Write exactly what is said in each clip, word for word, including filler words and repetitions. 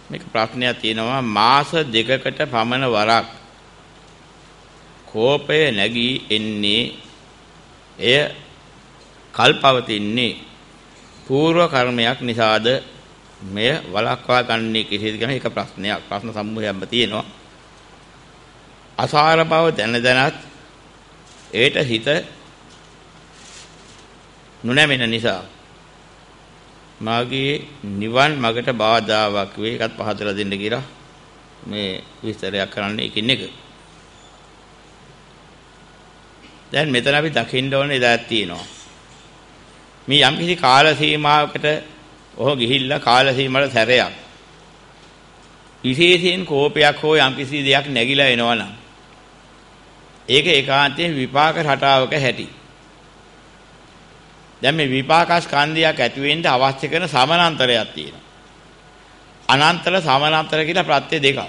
මේක ප්‍රශ්නයක් තියෙනවා මාස දෙකකට පමණ වරක් කෝපය නැගී එන්නේ එය කල්පවතින්නේ పూర్ව කර්මයක් නිසාද මෙය වළක්වා ගන්නේ කෙසේද කියන එක ප්‍රශ්නයක්. ප්‍රශ්න සමූහයක්ම තියෙනවා. අසාර බව දැන දැනත් ඒට හිත නොනැමෙන නිසා මාගේ නිවන් මගට බාධාවක් වේ. ඒකත් පහදලා දෙන්න කියලා මේ විස්තරයක් කරන්න එකින් එක. දැන් මෙතන අපි දකින්න ඕනේ දෙයක් තියෙනවා. මේ යම් කිසි කාල සීමාවකට ඔහු ගිහිල්ලා කාල සීමාවට සැරයක් විශේෂයෙන් කෝපයක් හෝ යම් කිසි දෙයක් නැగిලා එනවනම් ඒක ඒකාන්තයෙන් විපාක රටාවක හැටි. දැන් මේ විපාක ස්කන්ධයක් ඇති වෙන්න අවශ්‍ය කරන සමානාන්තරයක් තියෙනවා. අනන්තර සමානාන්තර කියලා ප්‍රත්‍ය දෙකක්.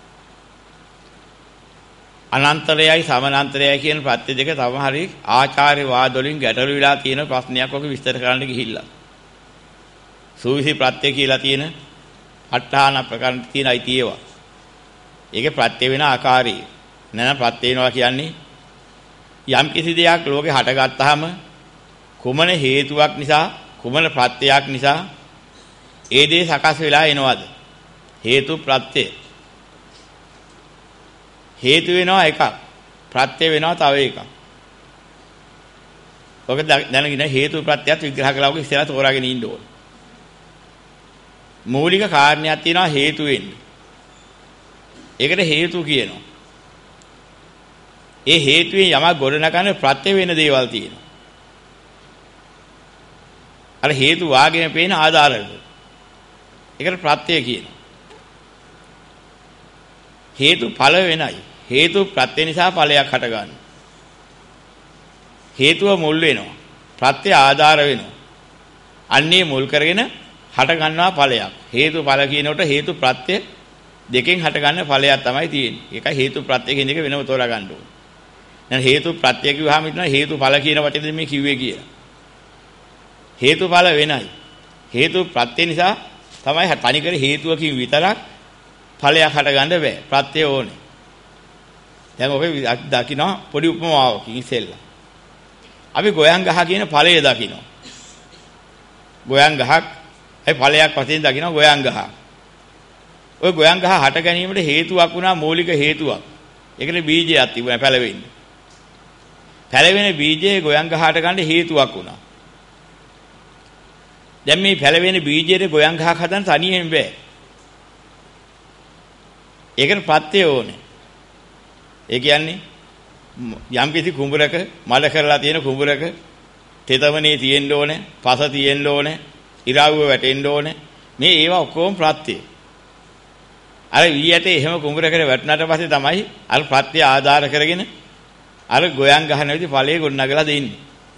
අනන්තරයයි සමානාන්තරයයි කියන ප්‍රත්‍ය දෙක තමයි ආචාර්ය වාද වලින් ගැටළු වෙලා තියෙන ප්‍රශ්නයක් ඔක විස්තර කරන්න ගිහිල්ලා. සූවිසි ප්‍රත්‍ය කියලා තියෙන අට්ඨාන ප්‍රකරණ තියෙන අයිතියවා. ඒකේ ප්‍රත්‍ය වෙන ආකාරය. නැත්නම් ප්‍රත්‍ය වෙනවා කියන්නේ යම් කිසි දෙයක් ලෝකේ හටගත්තාම කුමන හේතුවක් නිසා කුමන ප්‍රත්‍යක් නිසා ඒ දේ සකස් වෙලා එනවද? හේතු ප්‍රත්‍ය. හේතු වෙනවා එකක්, ප්‍රත්‍ය වෙනවා තව එකක්. ඔක දැනගෙන හේතු ප්‍රත්‍යයත් විග්‍රහ කළා ඔක ඉස්සෙල්ලා තෝරාගෙන ඉන්න ඕනේ. මූලික කාරණයක් තියෙනවා හේතු වෙන්නේ. ඒකට හේතු කියනවා. ඒ හේතුවෙන් යමක් ගොඩනගන ප්‍රත්‍ය වෙන දේවල් තියෙනවා. අර හේතු වාගේම පේන ආධාරවල. ඒකට ප්‍රත්‍ය කියනවා. හේතු ඵල වෙනයි. හේතු ප්‍රත්‍ය නිසා ඵලයක් හට ගන්නවා. හේතුව මුල් වෙනවා. ප්‍රත්‍ය ආධාර වෙනවා. අන්නේ මුල් කරගෙන හට ගන්නවා ඵලයක්. හේතු ඵල කියනකොට හේතු ප්‍රත්‍ය දෙකෙන් හට ගන්න ඵලයක් තමයි තියෙන්නේ. ඒකයි හේතු ප්‍රත්‍ය කියන එක වෙනම තෝරා ගන්න ඕනේ. දැන් හේතු ප්‍රත්‍ය කිව්වහම හිතනවා හේතු ඵල කියන වචනේ මේ කිව්වේ කියලා. හේතුඵල වෙනයි. හේතු ප්‍රත්‍ය නිසා තමයි තනිකර හේතුවකින් විතරක් ඵලයක් හටගන්න බෑ. ප්‍රත්‍ය ඕනේ. දැන් ඔබ දකින්න පොඩි උපමාවකින් ඉස්සෙල්ලා. අපි ගෝයන් ගහ කියන ඵලය දකින්න. ගෝයන් ගහක් ඒ ඵලයක් වශයෙන් දකින්න ගෝයන් ගහ. ওই ගෝයන් ගහ හට ගැනීමට හේතුවක් වුණා මූලික හේතුවක්. ඒකට බීජයක් තිබුණා පැලවෙන්න. පැලවෙන බීජයේ ගෝයන් ගහට ගන්න හේතුවක් වුණා. දැන් මේ පැලවෙන බීජයේ ගෝයන් ගහක් හදන්න තනියෙන් බෑ. ඒකට ප්‍රත්‍ය ඕනේ. ඒ කියන්නේ යම් කිසි කුඹරක මල කරලා තියෙන කුඹරක තෙතමනේ තියෙන්න ඕනේ, පස තියෙන්න ඕනේ, ඉරාවුව වැටෙන්න ඕනේ. මේ ඒවා ඔක්කොම ප්‍රත්‍ය. අර ඊයට එහෙම කුඹරකට වැටුණාට පස්සේ තමයි අර ප්‍රත්‍ය ආධාර කරගෙන අර ගෝයන් ගහන විදි ඵලයේ ගොඩනගලා දෙන්නේ.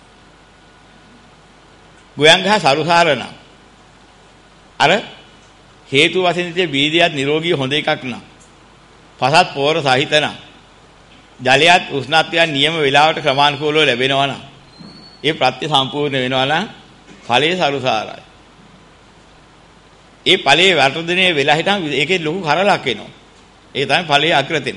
ගෝයන් ගහ සරුසාරණ අර හේතු වශයෙන් තිය බීජයත් නිරෝගී හොඳ එකක් නා. පසත් පෝර සහිත නා. ජලයත් උෂ්ණත්වයත් නියම වේලාවට ක්‍රමානුකූලව ලැබෙනවා නම් ඒ ප්‍රත්‍ය සම්පූර්ණ වෙනවා නම් ඵලයේ සරුසාරයි. ඒ ඵලයේ වර්ධනය වෙලා හිටන් ඒකේ ලොකු කරලක් එනවා. ඒ තමයි ඵලයේ අග්‍රතෙන.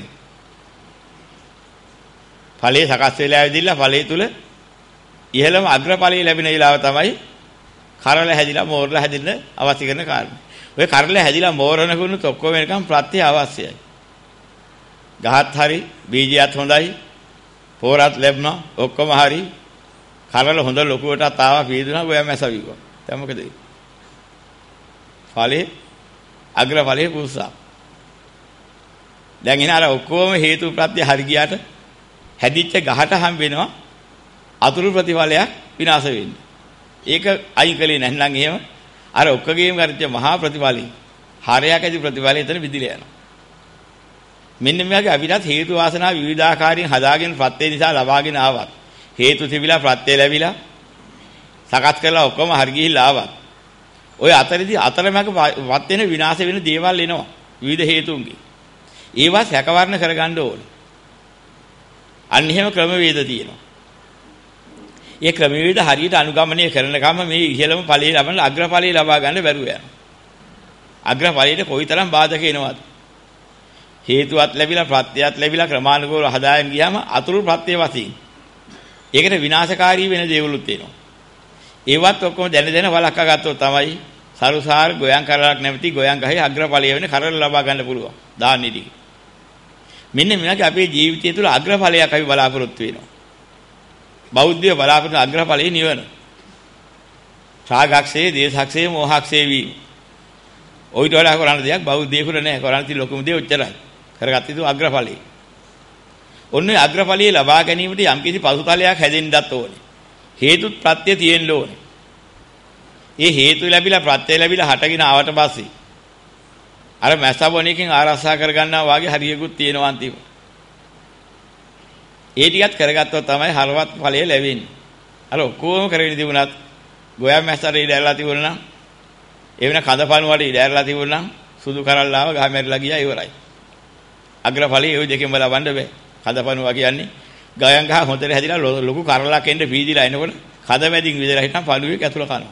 ඵලයේ සකස් වෙලා ඇවිදilla ඵලයේ තුල ඉහළම අග්‍රඵලයේ ලැබෙන වෙලාව තමයි කරල හැදිලා මෝරලා හැදින්න අවශ්‍ය කරන කාරණා. ඔය කරල හැදිලා මෝරන කුණුත් ඔක්කොම වෙනකම් ප්‍රත්‍ය අවශ්‍යයි. ගහත් හරි බීජයත් හොඳයි පෝරත් ලැබුණා ඔක්කොම හරි කරල හොඳ ලොකුවටත් ආවා පීදුනා ගෝයා මැසවිවා. දැන් මොකද වෙන්නේ? ඵලයේ අග්‍රඵලයේ පුරුසා. දැන් එන අර ඔක්කොම හේතු ප්‍රත්‍ය හරි ගියාට හැදිච්ච ගහට හම් වෙනවා අතුරු ප්‍රතිඵලයක් විනාශ වෙන්නේ. ඒක අයින් කලේ නැත්නම් එහෙම අර ඔක්කොගේම කරච්ච මහා ප්‍රතිඵලයි හරයක් ඇති ප්‍රතිඵලය එතන විදිලා යනවා. මෙන්න මේවාගේ අපිටත් හේතු වාසනා විවිධාකාරයෙන් හදාගෙන ප්‍රත්‍ය නිසා ලබාගෙන ආවත් හේතු තිබිලා ප්‍රත්‍ය ලැබිලා සකස් කරලා ඔක්කොම හරි ගිහිල්ලා ආවත් ඔය අතරදී අතරමැක වත් වෙන විනාශ වෙන දේවල් එනවා විවිධ හේතුන්ගේ. ඒවා සැකවරණ කරගන්න ඕනේ. අන්න එහෙම ක්‍රමවේද තියෙනවා. ඒ ක්‍රමවේද හරියට අනුගමනය කරන කම මේ ඉහළම ඵලයේ ලබන අග්‍රඵලයේ ලබා ගන්න බැරුව යනවා. අග්‍රඵලයට කොයිතරම් බාධක එනවද? හේතුවත් ලැබිලා ප්‍රත්‍යයත් ලැබිලා ක්‍රමානුකූලව හදාගෙන ගියාම අතුරු ප්‍රත්‍ය වශයෙන් ඒකට විනාශකාරී වෙන දේවලුත් එනවා. ඒවත් ඔක්කොම දැන දැන වළක්වා ගත්තොත් තමයි සරුසාර ගෝයන් කරලක් නැමැති ගෝයන් ගහේ අග්‍රඵලය වෙන කරල ලබා ගන්න පුළුවන්. දාන්නේ ටික. මෙන්න මේවාගේ අපේ ජීවිතය තුළ අග්‍රඵලයක් අපි බලාපොරොත්තු වෙනවා. බෞද්ධය බලාපොරොත්තු අග්‍රඵලයේ නිවන. රාගක්ෂේ, දේශක්ෂේ, මෝහක්ෂේ වීම. ඔයිට වඩා කරන්න දෙයක් බෞද්ධයෙකුට නැහැ. කරන්න තියෙන ලොකුම දේ ඔච්චරයි. කරගත්ත යුතු අග්‍රඵලයේ. ඔන්නේ අග්‍රඵලයේ ලබා ගැනීමට යම්කිසි පසුතලයක් හැදෙන්නත් ඕනේ. හේතුත් ප්‍රත්‍ය තියෙන්න ඕනේ. ඒ හේතු ලැබිලා ප්‍රත්‍ය ලැබිලා හටගෙන ආවට පස්සේ අර මැස්සබොණේකින් ආරක්ෂා කරගන්නවා වාගේ හරියකුත් තියෙනවා අන්තිම. ඒ ටිකත් කරගත්තොත් තමයි හරවත් ඵලය ලැබෙන්නේ. අර ඔක්කොම කරගෙන තිබුණත් ගෝයා මැස්සට ඉඩ ඇරලා තිබුණා නම් ඒ වෙන කඳපණු වල ඉඩ ඇරලා තිබුණා නම් සුදු කරල්ලාව ගහ මැරිලා ගියා ඉවරයි. අග්‍රඵලයේ ওই දෙකෙන්ම ලබන්න බෑ. කඳපණුවා කියන්නේ ගයන් ගහ හොඳට හැදිලා ලොකු කරලක් එන්න පීදිලා එනකොට කඳ මැදින් විදලා හිටන් පළුවේ ඇතුළ කනවා.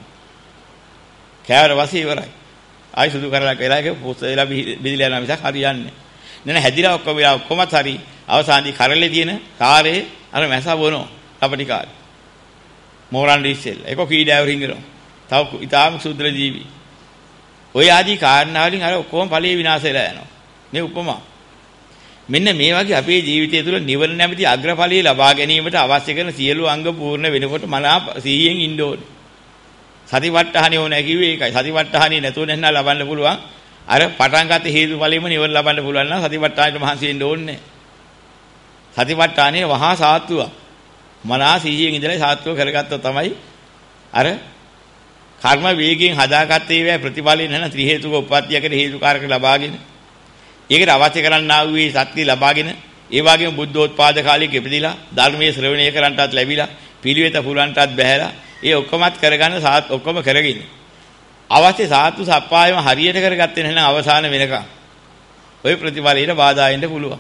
කෑවර වශයෙන් ඉවරයි. ආයි සුදු කරලක් වෙලා ඒක පොස්සෙලා බිදිලා යනවා මිසක් හරියන්නේ නෑ. නෑ හැදිලා ඔක්කොම වෙලා ඔක්කොමත් හරි අවසානයේ කරලේ තියෙන කාරේ අර මැස බොනවා. අපටි කාරේ. මෝරන් ඉස්සෙල්. ඒක කීඩාව රිංගනවා. තව ඊටාම සුද්ධ ජීවි. ඔය ආදී කාරණා වලින් අර ඔක්කොම ඵලයේ විනාශ වෙලා යනවා. මේ උපමා. මෙන්න මේ වගේ අපේ ජීවිතය තුළ නිවන නැමැති අග්‍රඵලයේ ලබා ගැනීමට අවශ්‍ය කරන සියලු අංග පූර්ණ වෙනකොට මනා සිහියෙන් ඉන්න ඕනේ. සතිපට්ඨානෙ ඕනේ කිව්වේ ඒකයි. සතිපට්ඨානෙ නැතුව නැත්නම් ලබන්න පුළුවන්. අර පටන් ගන්න හේතුඵලෙම නිවන ලබන්න පුළුවන් නම් සතිපට්ඨානෙට මහන්සි වෙන්න ඕනේ. සතිපට්ඨානෙ වහා සාත්තුවක්. මනා සිහියෙන් ඉඳලා සාත්තුව කරගත්තොත් තමයි අර කර්ම වේගයෙන් හදාගත්තේ වේ ප්‍රතිඵලෙ නැන ත්‍රි හේතුක උප්පත්තියකට හේතුකාරක ලබාගෙන ඒකට අවශ්‍ය කරන්නා වූ සත්‍ය ලබාගෙන ඒ වගේම බුද්ධෝත්පාද කාලයක ඉපදිලා ධර්මයේ ශ්‍රවණය කරන්ටත් ලැබිලා පිළිවෙත පුරන්ටත් බැහැලා ඒ ඔක්කොමත් කරගන්න සාත් ඔක්කොම කරගෙන අවශ්‍ය සාතු සප්පායම හරියට කරගත්තේ නැත්නම් අවසාන වෙනකම් ওই ප්‍රතිඵලයට බාධා වෙන්න පුළුවන්.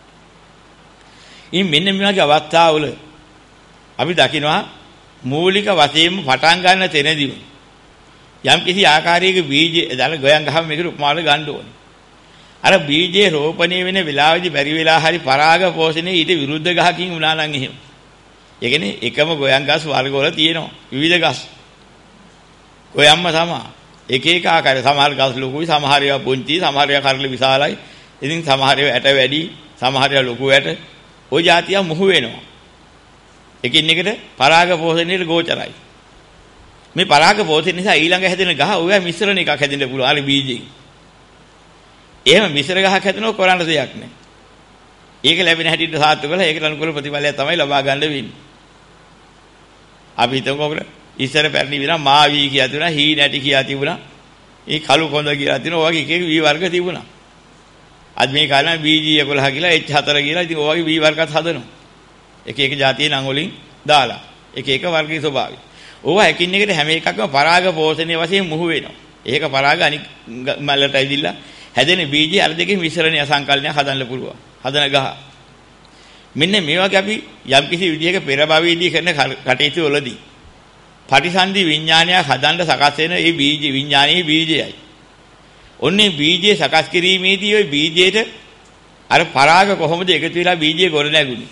ඉතින් මෙන්න මේ වගේ අවස්ථාවල අපි දකිනවා මූලික වශයෙන්ම පටන් ගන්න තැනදී යම් කිසි ආකාරයක බීජ දාලා ගොයන් ගහම මේකට උපමාන ගන්න ඕනේ. අර බීජේ රෝපණය වෙන වෙලාවේදී බැරි වෙලා හරි පරාග පෝෂණය ඊට විරුද්ධ ගහකින් වුණා නම් එහෙම. ඒ කියන්නේ එකම ගොයන් ගස් වර්ගවල තියෙනවා විවිධ ගස්. ගොයම්ම තමයි. එක එක ආකාර සමහර ගස් ලොකුයි සමහර ඒවා පුංචි සමහර ඒවා කරලි විශාලයි. ඉතින් සමහර ඒවා ඇට වැඩි සමහර ඒවා ලොකු ඇට. ওই જાතිය මුහු වෙනවා. එකින් එකට පරාග පෝෂණයට ගෝචරයි. මේ පරාග පෝෂණය නිසා ඊළඟ හැදෙන ගහ ඔය මිශ්‍රණ එකක් හැදෙන්න පුළුවන්. අර බීජයෙන්. එහෙම මිශ්‍ර ගහක් හැදෙනව කරන්න දෙයක් නැහැ. ඒක ලැබෙන හැටියට සාර්ථක කරලා ඒකට අනුකූල ප්‍රතිඵලයක් තමයි ලබා ගන්න වෙන්නේ. අපි හිතමුකෝ ඉස්සර පැරණි විනා මාවි කියලා තිබුණා, හී නැටි කියලා තිබුණා, ඒ කළු කොඳ කියලා තිබුණා. ඔය වගේ එක එක වී වර්ග තිබුණා. අද මේ කාලේ බීජී එකොළහ කියලා එච් හතර කියලා ඉතින් ඔය වගේ වී වර්ගත් හදනවා. එක එක જાතියේ නම් වලින් දාලා එක එක වර්ගයේ ස්වභාවය. ඕවා එකින් එකට හැම එකක්ම පරාග පෝෂණය වශයෙන් මුහු වෙනවා. ඒක පරාග අනික් මල්ලට ඇවිදilla හැදෙන බීජය අර දෙකේ මිශ්‍රණය සංකල්පනයක් හදන්න පුළුවන්. හදන ගහ. මෙන්න මේ වගේ අපි යම්කිසි විදිහක පෙර භවයේදී කරන කටයුතු වලදී පටිසන්ධි විඥානයක් හදන්න සකස් වෙන ඒ බීජ විඥානයේ බීජයයි. ඔන්නේ බීජය සකස් කිරීමේදී ওই බීජයට අර පරාග කොහොමද එකතු වෙලා බීජය ගොඩ නැගුණේ?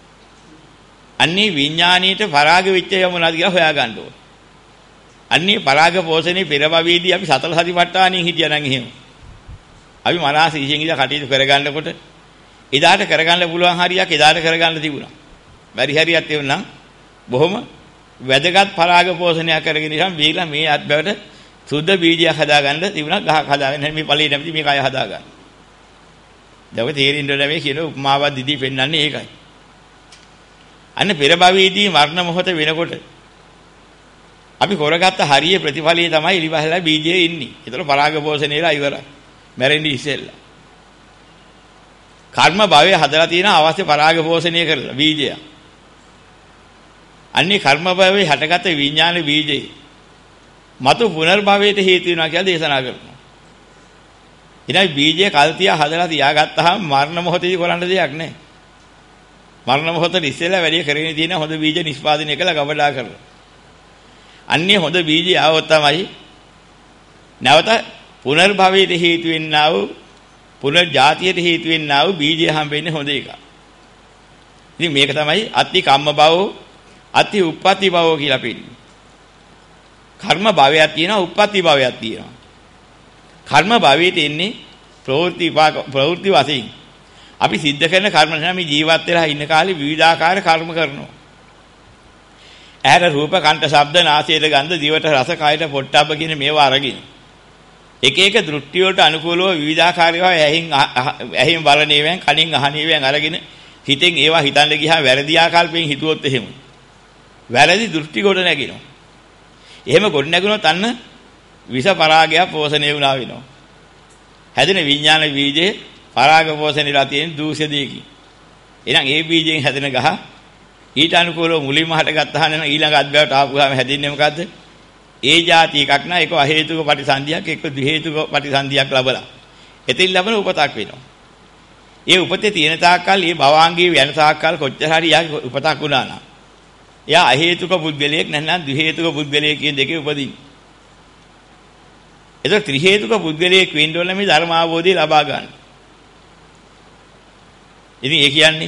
අන්නේ විඥානීයට පරාග වෙච්ච යමුණාද කියලා හොයාගන්න ඕනේ. අන්නේ පරාග පෝෂණේ පෙර භවයේදී අපි සතර සතිපට්ඨානෙන් හිටියානම් එහෙම. අපි මනස ඉහින් ඉඳලා කටයුතු කරගන්නකොට එදාට කරගන්න පුළුවන් හරියක් එදාට කරගන්න තිබුණා. බැරි හරියක් තිබුණා නම් බොහොම වැදගත් පරාග පෝෂණයක් කරගෙන ඉතින් මේලා මේ අත්බැවට සුද්ධ බීජයක් හදාගන්න තිබුණා. ගහක් හදාගෙන මේ ඵලයේ නැමැති මේ කය හදාගන්න. දැන් ඔය තේරෙන්න ඕනේ මේ කියන උපමාවක් දිදී පෙන්වන්නේ ඒකයි. අන්න පෙර භවයේදී මරණ මොහොත වෙනකොට අපි කරගත්ත හරිය ප්‍රතිඵලයේ තමයි ඉලිවහලා බීජයේ ඉන්නේ. ඒතර පරාග පෝෂණයලා ඉවරයි. මැරෙන්නේ ඉස්සෙල්ලා. කර්ම භවයේ හදලා තියෙන අවශ්‍ය පරාග පෝෂණය කරලා බීජය. අන්නේ කර්ම භවයේ හටගත් විඥාන බීජය මතු පුනර්භවයට හේතු වෙනවා කියලා දේශනා කරනවා. ඉතින් බීජය කල්තිය හදලා තියාගත්තාම මරණ මොහොතේදී කරන්න දෙයක් නැහැ. මරණ මොහොතේ ඉස්සෙල්ලා වැඩි කරගෙන තියෙන හොඳ බීජ නිෂ්පාදනය කළා ගබඩා කරලා. අන්නේ හොඳ බීජය ආවොත් තමයි නැවත පුනර්භවයට හේතු වෙන්නා වූ පුනර්ජාතියට හේතු වෙන්නා වූ බීජය හම්බෙන්නේ හොඳ එකක්. ඉතින් මේක තමයි අත්ති කම්ම භවෝ අත්ති උප්පත්ති භවෝ කියලා පිළිගන්නේ. කර්ම භවයක් තියෙනවා උප්පත්ති භවයක් තියෙනවා. කර්ම භවයට එන්නේ ප්‍රවෘත්ති ප්‍රවෘත්ති වශයෙන්. අපි සිද්ධ කරන කර්ම නිසා මේ ජීවත් වෙලා ඉන්න කාලේ විවිධාකාර කර්ම කරනවා. ඇහැට රූප, කන්ට ශබ්ද, නාසයට ගන්ධ, දිවට රස, කයට පොට්ටබ්බ කියන මේවා අරගෙන එක එක දෘෂ්ටි වලට අනුකූලව විවිධාකාරව ඇහින් ඇහින් බලනේවෙන්, කනින් අහනේවෙන් අරගෙන හිතෙන් ඒවා හිතන්න ගියාම වැරදි ආකල්පයෙන් හිතුවොත් එහෙම වැරදි දෘෂ්ටි ගොඩ නැගිනවා. එහෙම ගොඩ නැගුණොත් අන්න විස පරාගය පෝෂණය වුණා වෙනවා. හැදෙන විඥාන බීජේ පරාග පෝෂණයලා තියෙන දූෂ්‍ය දෙකකින්. එහෙනම් ඒ බීජයෙන් හැදෙන ගහ ඊට අනුකූලව මුලින්ම හටගත්තා නම් ඊළඟ අද්භවයට ආපුවාම හැදෙන්නේ මොකද්ද? ඒ જાති එකක් නා ඒක අහේතුක ප්‍රතිසන්දියක් එක්ක ද්විහේතුක ප්‍රතිසන්දියක් ලැබලා. එතින් ලැබෙන උපතක් වෙනවා. ඒ උපතේ තියෙන තාක්කල් මේ භවාංගී වෙන තාක්කල් කොච්චර හරි යාගේ උපතක් වුණා නම් එයා අහේතුක පුද්ගලයෙක් නැත්නම් ද්විහේතුක පුද්ගලයෙක් කියන දෙකේ උපදින්නේ. ඒක ත්‍රිහේතුක පුද්ගලයෙක් වෙන්න ඕන මේ ධර්ම අවබෝධය ලබා ගන්න. ඉතින් ඒ කියන්නේ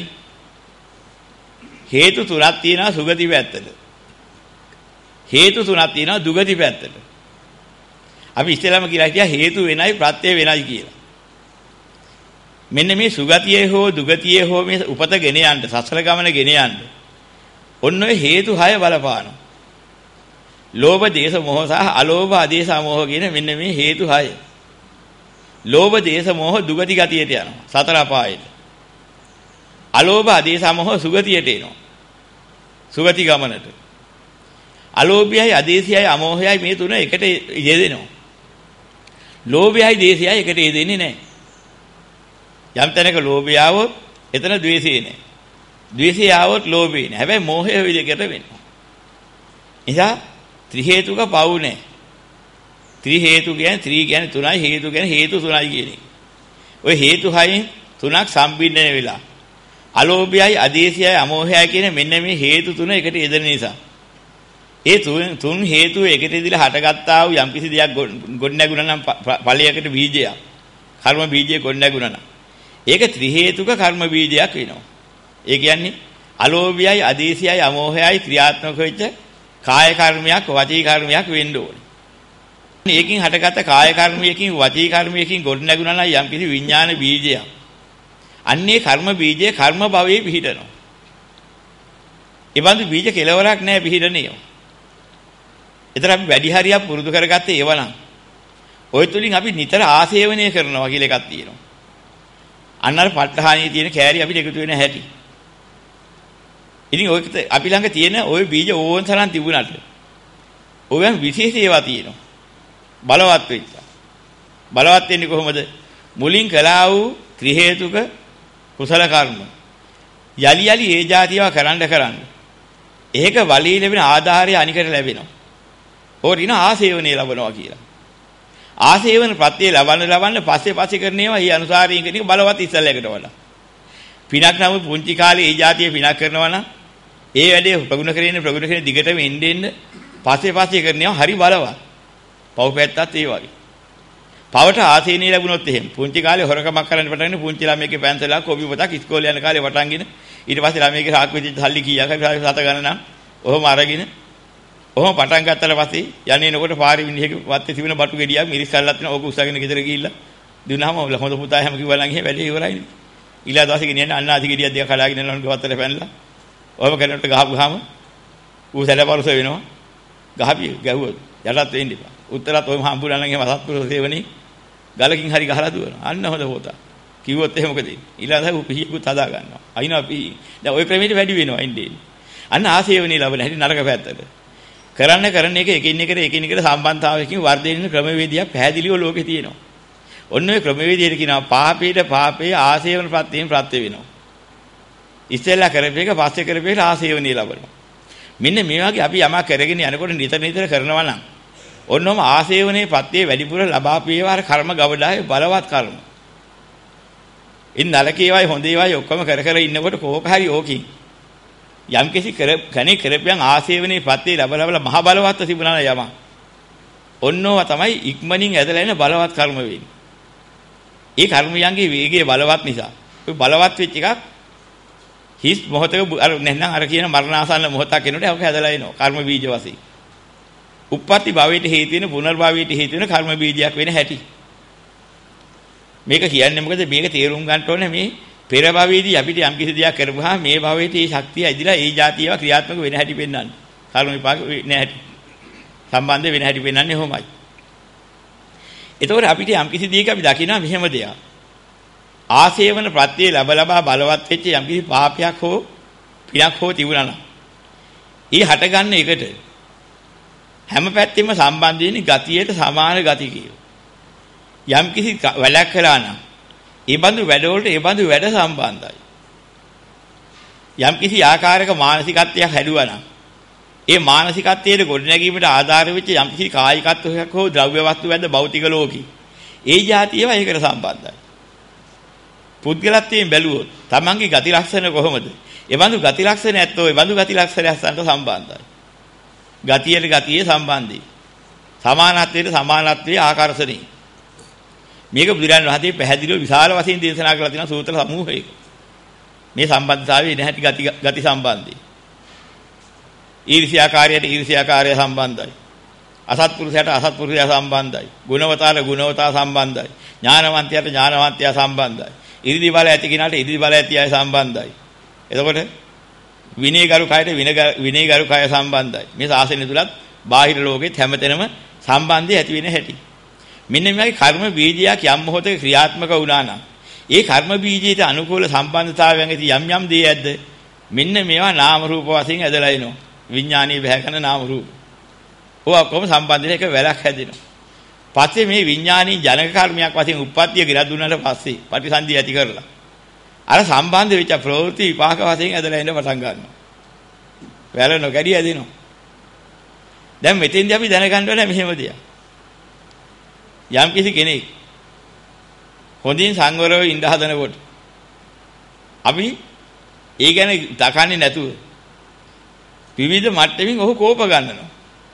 හේතු තුනක් තියෙනවා සුගති පැත්තට. හේතු තුනක් තියෙනවා දුගති පැත්තට. අපි ඉස්සෙල්ලාම කියලා හිටියා හේතු වෙනයි ප්‍රත්‍ය වෙනයි කියලා. මෙන්න මේ සුගතියේ හෝ දුගතියේ හෝ මේ උපත ගෙන යන්න සසල ගමන ගෙන යන්න ඔන්න ඔය හේතු හය බලපානවා. ලෝභ දේශ මොහ සහ අලෝභ ආදේශ මොහ කියන මෙන්න මේ හේතු හය. ලෝභ දේශ මොහ දුගති ගතියට යනවා සතර අපායට. අලෝභ ආදේශ මොහ සුගතියට එනවා. සුගති ගමනට. අලෝභයයි ආදේශයයි අමෝහයයි මේ තුන එකට යෙදෙනවා. ලෝභයයි දේශයයි එකට යෙදෙන්නේ නැහැ. යම් තැනක ලෝභය આવොත් එතන ද්වේෂය නැහැ. ද්වේෂය આવොත් ලෝභය නැහැ. හැබැයි මෝහය ওই දෙකට වෙනවා. එනිසා ත්‍රි හේතුක පවු නැහැ. ත්‍රි හේතු කියන්නේ ත්‍රි කියන්නේ තුනයි හේතු කියන්නේ හේතු තුනයි කියන්නේ. ওই හේතු හයෙන් තුනක් සම්බින්දනය වෙලා අලෝභයයි ආදේශයයි අමෝහයයි කියන මෙන්න මේ හේතු තුන එකට යෙදෙන නිසා ඒ තුන් තුන් හේතු එකට ඉදලා හටගත්තා වූ යම්කිසි දෙයක් ගොඩ නැගුණා නම් ඵලයකට බීජයක් කර්ම බීජය ගොඩ නැගුණා නම් ඒක ත්‍රි හේතුක කර්ම බීජයක් වෙනවා. ඒ කියන්නේ අලෝභයයි ආදේශයයි අමෝහයයි ක්‍රියාත්මක වෙච්ච කාය කර්මයක් වචී කර්මයක් වෙන්න ඕනේ. මේකෙන් හටගත්ත කාය කර්මයකින් වචී කර්මයකින් ගොඩ නැගුණා නම් යම්කිසි විඥාන බීජයක්. අන්නේ කර්ම බීජය කර්ම භවයේ පිහිටනවා. ඒ බඳු බීජ කෙලවරක් නැහැ පිහිටන්නේ. ඒතර අපි වැඩි හරියක් පුරුදු කරගත්තේ ඒවනම් ඔය තුලින් අපි නිතර ආසේවනය කරනවා කියලා එකක් තියෙනවා. අන්න අර ප ဋ ාහණියේ තියෙන කෑරි අපිට එකතු වෙන හැටි. ඉතින් ඔය අපි ළඟ තියෙන ওই බීජ ඕන් තරම් තිබුණාට ඔයන් විශේෂ ඒවා තියෙනවා. බලවත් වෙච්ච. බලවත් වෙන්නේ කොහොමද? මුලින් කළා වූ ත්‍රි හේතුක කුසල කර්ම යලි යලි ඒ જાතියව කරන්න කරන්න ඒක වලී ලැබෙන ආධාරය අනිකට ලැබෙනවා. ඕරින ආසේවනේ ලබනවා කියලා. ආසේවන ප්‍රත්‍ය ලබන්න ලබන්න පස්සේ පස්සේ කරන ඒවා ඊ අනුසාරයෙන් කෙනෙක් බලවත් ඉස්සල්ලයකට වඩා. පිනක් නම් පුංචි කාලේ ඒ જાතිය පිනක් කරනවා නම් ඒ වැඩේ ප්‍රගුණ කරගෙන ප්‍රගුණ කරගෙන දිගටම එන්න එන්න පස්සේ පස්සේ කරන ඒවා හරි බලවත්. පව් පැත්තත් ඒ වගේ. පවට ආසේනිය ලැබුණොත් එහෙම පුංචි කාලේ හොරකමක් කරන්න පටන් ගන්න පුංචි ළමයෙක්ගේ පැන්සලක් කොපි පොතක් ඉස්කෝලේ යන කාලේ වටන්ගෙන ඊට පස්සේ ළමයෙක්ගේ සාක් වෙච්ච සල්ලි කීයක් හරි සත ගණනක් ඔහොම අරගෙන ඔහොම පටන් ගත්තට පස්සේ යන්නේ නකොට පාරේ මිනිහෙක් වත්තේ තිබෙන බටු ගෙඩියක් මිරිස් කල්ලත් වෙන ඕක උස්සගෙන ගෙදර ගිහිල්ලා දුන්නාම හොඳ පුතා හැම කිව්වා නම් එහෙම වැඩේ ඉවරයි. ඊළා දවසේ ගෙනියන්න අන්නාදි ගෙඩියක් දෙක කඩාගෙන යනකොට වත්තට පැනලා ඔහොම කරනකොට ගහපු ගාම ඌ සැලපරුස වෙනවා. ගහපිය ගැහුවොත් යටත් වෙන්න එපා. උත්තරත් ඔයම හම්බුනා නම් එහෙම අසත්පුරුෂ සේවනේ ගලකින් හරි ගහලා දුවනවා. අන්න හොඳ පොතා. කිව්වොත් එහෙම මොකද වෙන්නේ? ඊළඟට ඌ පිහියකුත් හදා ගන්නවා. අයින්නවා පිහි. දැන් ওই ක්‍රමයට වැඩි වෙනවා ඉන්නේ. අන්න ආසේවනේ ලබන හැටි නරක පැත්තට. කරන්න කරන එක එකින් එකට එකින් එකට සම්බන්ධතාවයකින් වර්ධනය වෙන ක්‍රමවේදයක් පැහැදිලිව ලෝකේ තියෙනවා. ඔන්න ඔය ක්‍රමවේදයට කියනවා පාපීට පාපේ ආසේවන ප්‍රත්‍යයෙන් ප්‍රත්‍ය වෙනවා. ඉස්සෙල්ලා කරපේක පස්සේ කරපේක ආසේවනේ ලබනවා. මෙන්න මේ වගේ අපි යමක් කරගෙන යනකොට නිතර නිතර කරනවා නම් ඔන්නෝම ආසේවනේ ප්‍රත්‍යය වැඩිපුර ලබාපේවාර කර්ම ගවඩාවේ බලවත් කර්ම. ඉන් නරකේවයි හොඳේවයි ඔක්කොම කර කර ඉන්නකොට කෝක හරි ඕකින් යම් කිසි කර කණේ කරපියන් ආසේවනේ ප්‍රත්‍යය ලැබ ලැබලා මහ බලවත්ව තිබුණා යම. ඔන්නෝව තමයි ඉක්මනින් ඇදලා එන බලවත් කර්ම වෙන්නේ. ඒ කර්මයන්ගේ වේගය බලවත් නිසා. ඔය බලවත් වෙච්ච එකක් හිස් මොහතක අර නැත්නම් අර කියන මරණාසන්න මොහතක් එනකොට ඒක ඇදලා එනවා. කර්ම බීජ වශයෙන්. උප්පත්ති භවයට හේතු වෙන පුනර්භවයට හේතු වෙන කර්ම බීජයක් වෙන හැටි. මේක කියන්නේ මොකද මේක තේරුම් ගන්න ඕනේ මේ පෙර භවයේදී අපිට යම් කිසි දෙයක් කරපුවාම මේ භවයේ මේ ශක්තිය ඇදිලා ඒ જાතියව ක්‍රියාත්මක වෙන හැටි පෙන්වන්නේ. කර්ම විපාක වෙන හැටි. සම්බන්ධ වෙන හැටි පෙන්වන්නේ කොහොමයි? එතකොට අපිට යම් කිසි දෙයක අපි දකිනවා මෙහෙම දෙයක්. ආසේවන ප්‍රත්‍ය ලැබ ලබා බලවත් වෙච්ච යම් කිසි පාපයක් හෝ පිනක් හෝ තිබුණා නම් ඊ හට ගන්න එකට හැම පැත්තෙම සම්බන්ධ වෙන්නේ ගතියට සමාන ගති කියෝ. යම් කිසි වැඩක් කළා නම් ඒ බඳු වැඩවලට ඒ බඳු වැඩ සම්බන්ධයි. යම් කිසි ආකාරයක මානසිකත්වයක් හැදුවා නම් ඒ මානසිකත්වයේ ගොඩනැගීමට ආධාර වෙච්ච යම් කිසි කායිකත්වයක් හෝ ද්‍රව්‍ය වස්තු වැද භෞතික ලෝකේ ඒ જાතියව ඒකට සම්බන්ධයි. පුද්ගලත්වයෙන් බැලුවොත් තමන්ගේ ගති ලක්ෂණ කොහොමද? ඒ බඳු ගති ලක්ෂණ ඇත්තෝ ඒ බඳු ගති ලක්ෂණයන්ට සම්බන්ධයි. ගතියට ගතියේ සම්බන්ධයි. සමානත්වයට සමානත්වයේ ආකර්ෂණයි. මේක බුදුරජාණන් වහන්සේ පැහැදිලිව විශාල වශයෙන් දේශනා කරලා තියෙන සූත්‍ර සමූහයක. මේ සම්බන්ධතාවය නැහැටි ගති ගති සම්බන්ධයි. ඊර්ෂ්‍යාකාරයට ඊර්ෂ්‍යාකාරය සම්බන්ධයි. අසත්පුරුෂයට අසත්පුරුෂය සම්බන්ධයි. ගුණවතාට ගුණවතා සම්බන්ධයි. ඥානවන්තයට ඥානවන්තයා සම්බන්ධයි. ඉරිදි බල ඇති කෙනාට ඉරිදි බල ඇති අය සම්බන්ධයි. එතකොට විනයගරු කයට විනයගරු කය සම්බන්ධයි. මේ ශාසනය තුලත් බාහිර ලෝකෙත් හැමතැනම සම්බන්ධය ඇති වෙන හැටි. මෙන්න මේකයි කර්ම බීජයක් යම් මොහොතක ක්‍රියාත්මක වුණා නම් ඒ කර්ම බීජයට අනුකූල සම්බන්ධතාවයන් ඇති යම් යම් දේ ඇද්ද මෙන්න මේවා නාම රූප වශයෙන් ඇදලා එනවා. විඥානීය බහැකන නාම රූප. ඔය ඔක්කොම සම්බන්ධ එක වැලක් හැදෙනවා. පස්සේ මේ විඥානීය ජනක කර්මයක් වශයෙන් උප්පත්තිය ගිරක් දුන්නාට පස්සේ ප්‍රතිසන්දි ඇති කරලා අර සම්බන්ධ වෙච්ච ප්‍රවෘත්ති විපාක වශයෙන් ඇදලා එන්න පටන් ගන්නවා. වැල නොකඩිය ඇදෙනවා. දැන් මෙතෙන්දී අපි දැනගන්න ඕනේ මෙහෙම දෙයක්. යම් කිසි කෙනෙක් හොඳින් සංවරව ඉඳ හදනකොට අපි ඒ ගැන දකන්නේ නැතුව විවිධ මට්ටමින් ඔහු කෝප ගන්නවා.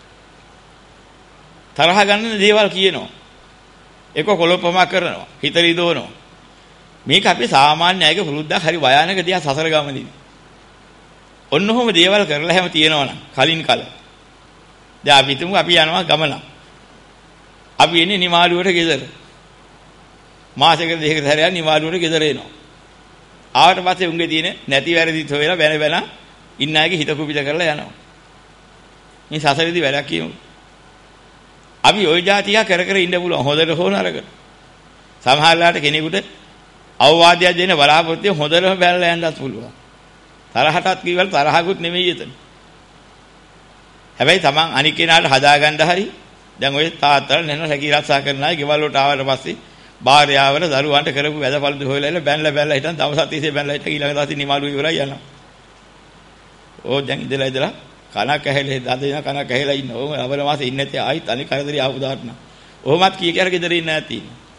තරහ ගන්න දේවල් කියනවා. ඒක කොලොප්පමක් කරනවා. හිත රිදවනවා. මේක අපි සාමාන්‍ය අයගේ පුරුද්දක් හරි භයානක දෙයක් සසර ගමනේදී. ඔන්නෝම දේවල් කරලා හැම තියෙනවනම් කලින් කල. දැන් අපි තුමු අපි යනවා ගමන. අපි එන්නේ නිමාඩුවට ගෙදර. මාසෙකට දෙකකට හැරයක් නිමාඩුවට ගෙදර එනවා. ආවට පස්සේ උන්ගේ තියෙන නැති වැරදිත් හොයලා බැන බැන ඉන්න අයගේ හිත කුපිත කරලා යනවා. මේ සසරේදී වැඩක් කියමු. අපි ওই જાතිය කර කර ඉන්න පුළුවන් හොඳට හෝ නරකට. සමහරලාට කෙනෙකුට අවවාදයක් දෙන්න බලාපොරොත්තු හොඳටම බැලලා යන්නත් පුළුවන්. තරහටත් කිව්වල තරහකුත් නෙමෙයි එතන. හැබැයි Taman අනික් කෙනාට හදාගන්න හරි දැන් ඔය තාත්තලා නැන රැකී ආරක්ෂා කරන අය ගෙවල් වලට ආවට පස්සේ භාර්යාවල දරුවන්ට කරපු වැදපළු හොයලා ඉල බැනලා බැනලා හිටන් දවස් තිස්සේ බැනලා හිට ඊළඟ දවසේ නිමාඩු ඉවරයි යනවා. ඕ දැන් ඉඳලා ඉඳලා කනක් ඇහෙලා දදින කනක් ඇහෙලා ඉන්න. ඕම අවල මාසේ ඉන්නේ නැති ආයිත් අනික කරදරي ආපු දාන්න. ඔහොමත් කී කර ගෙදර ඉන්න නැති.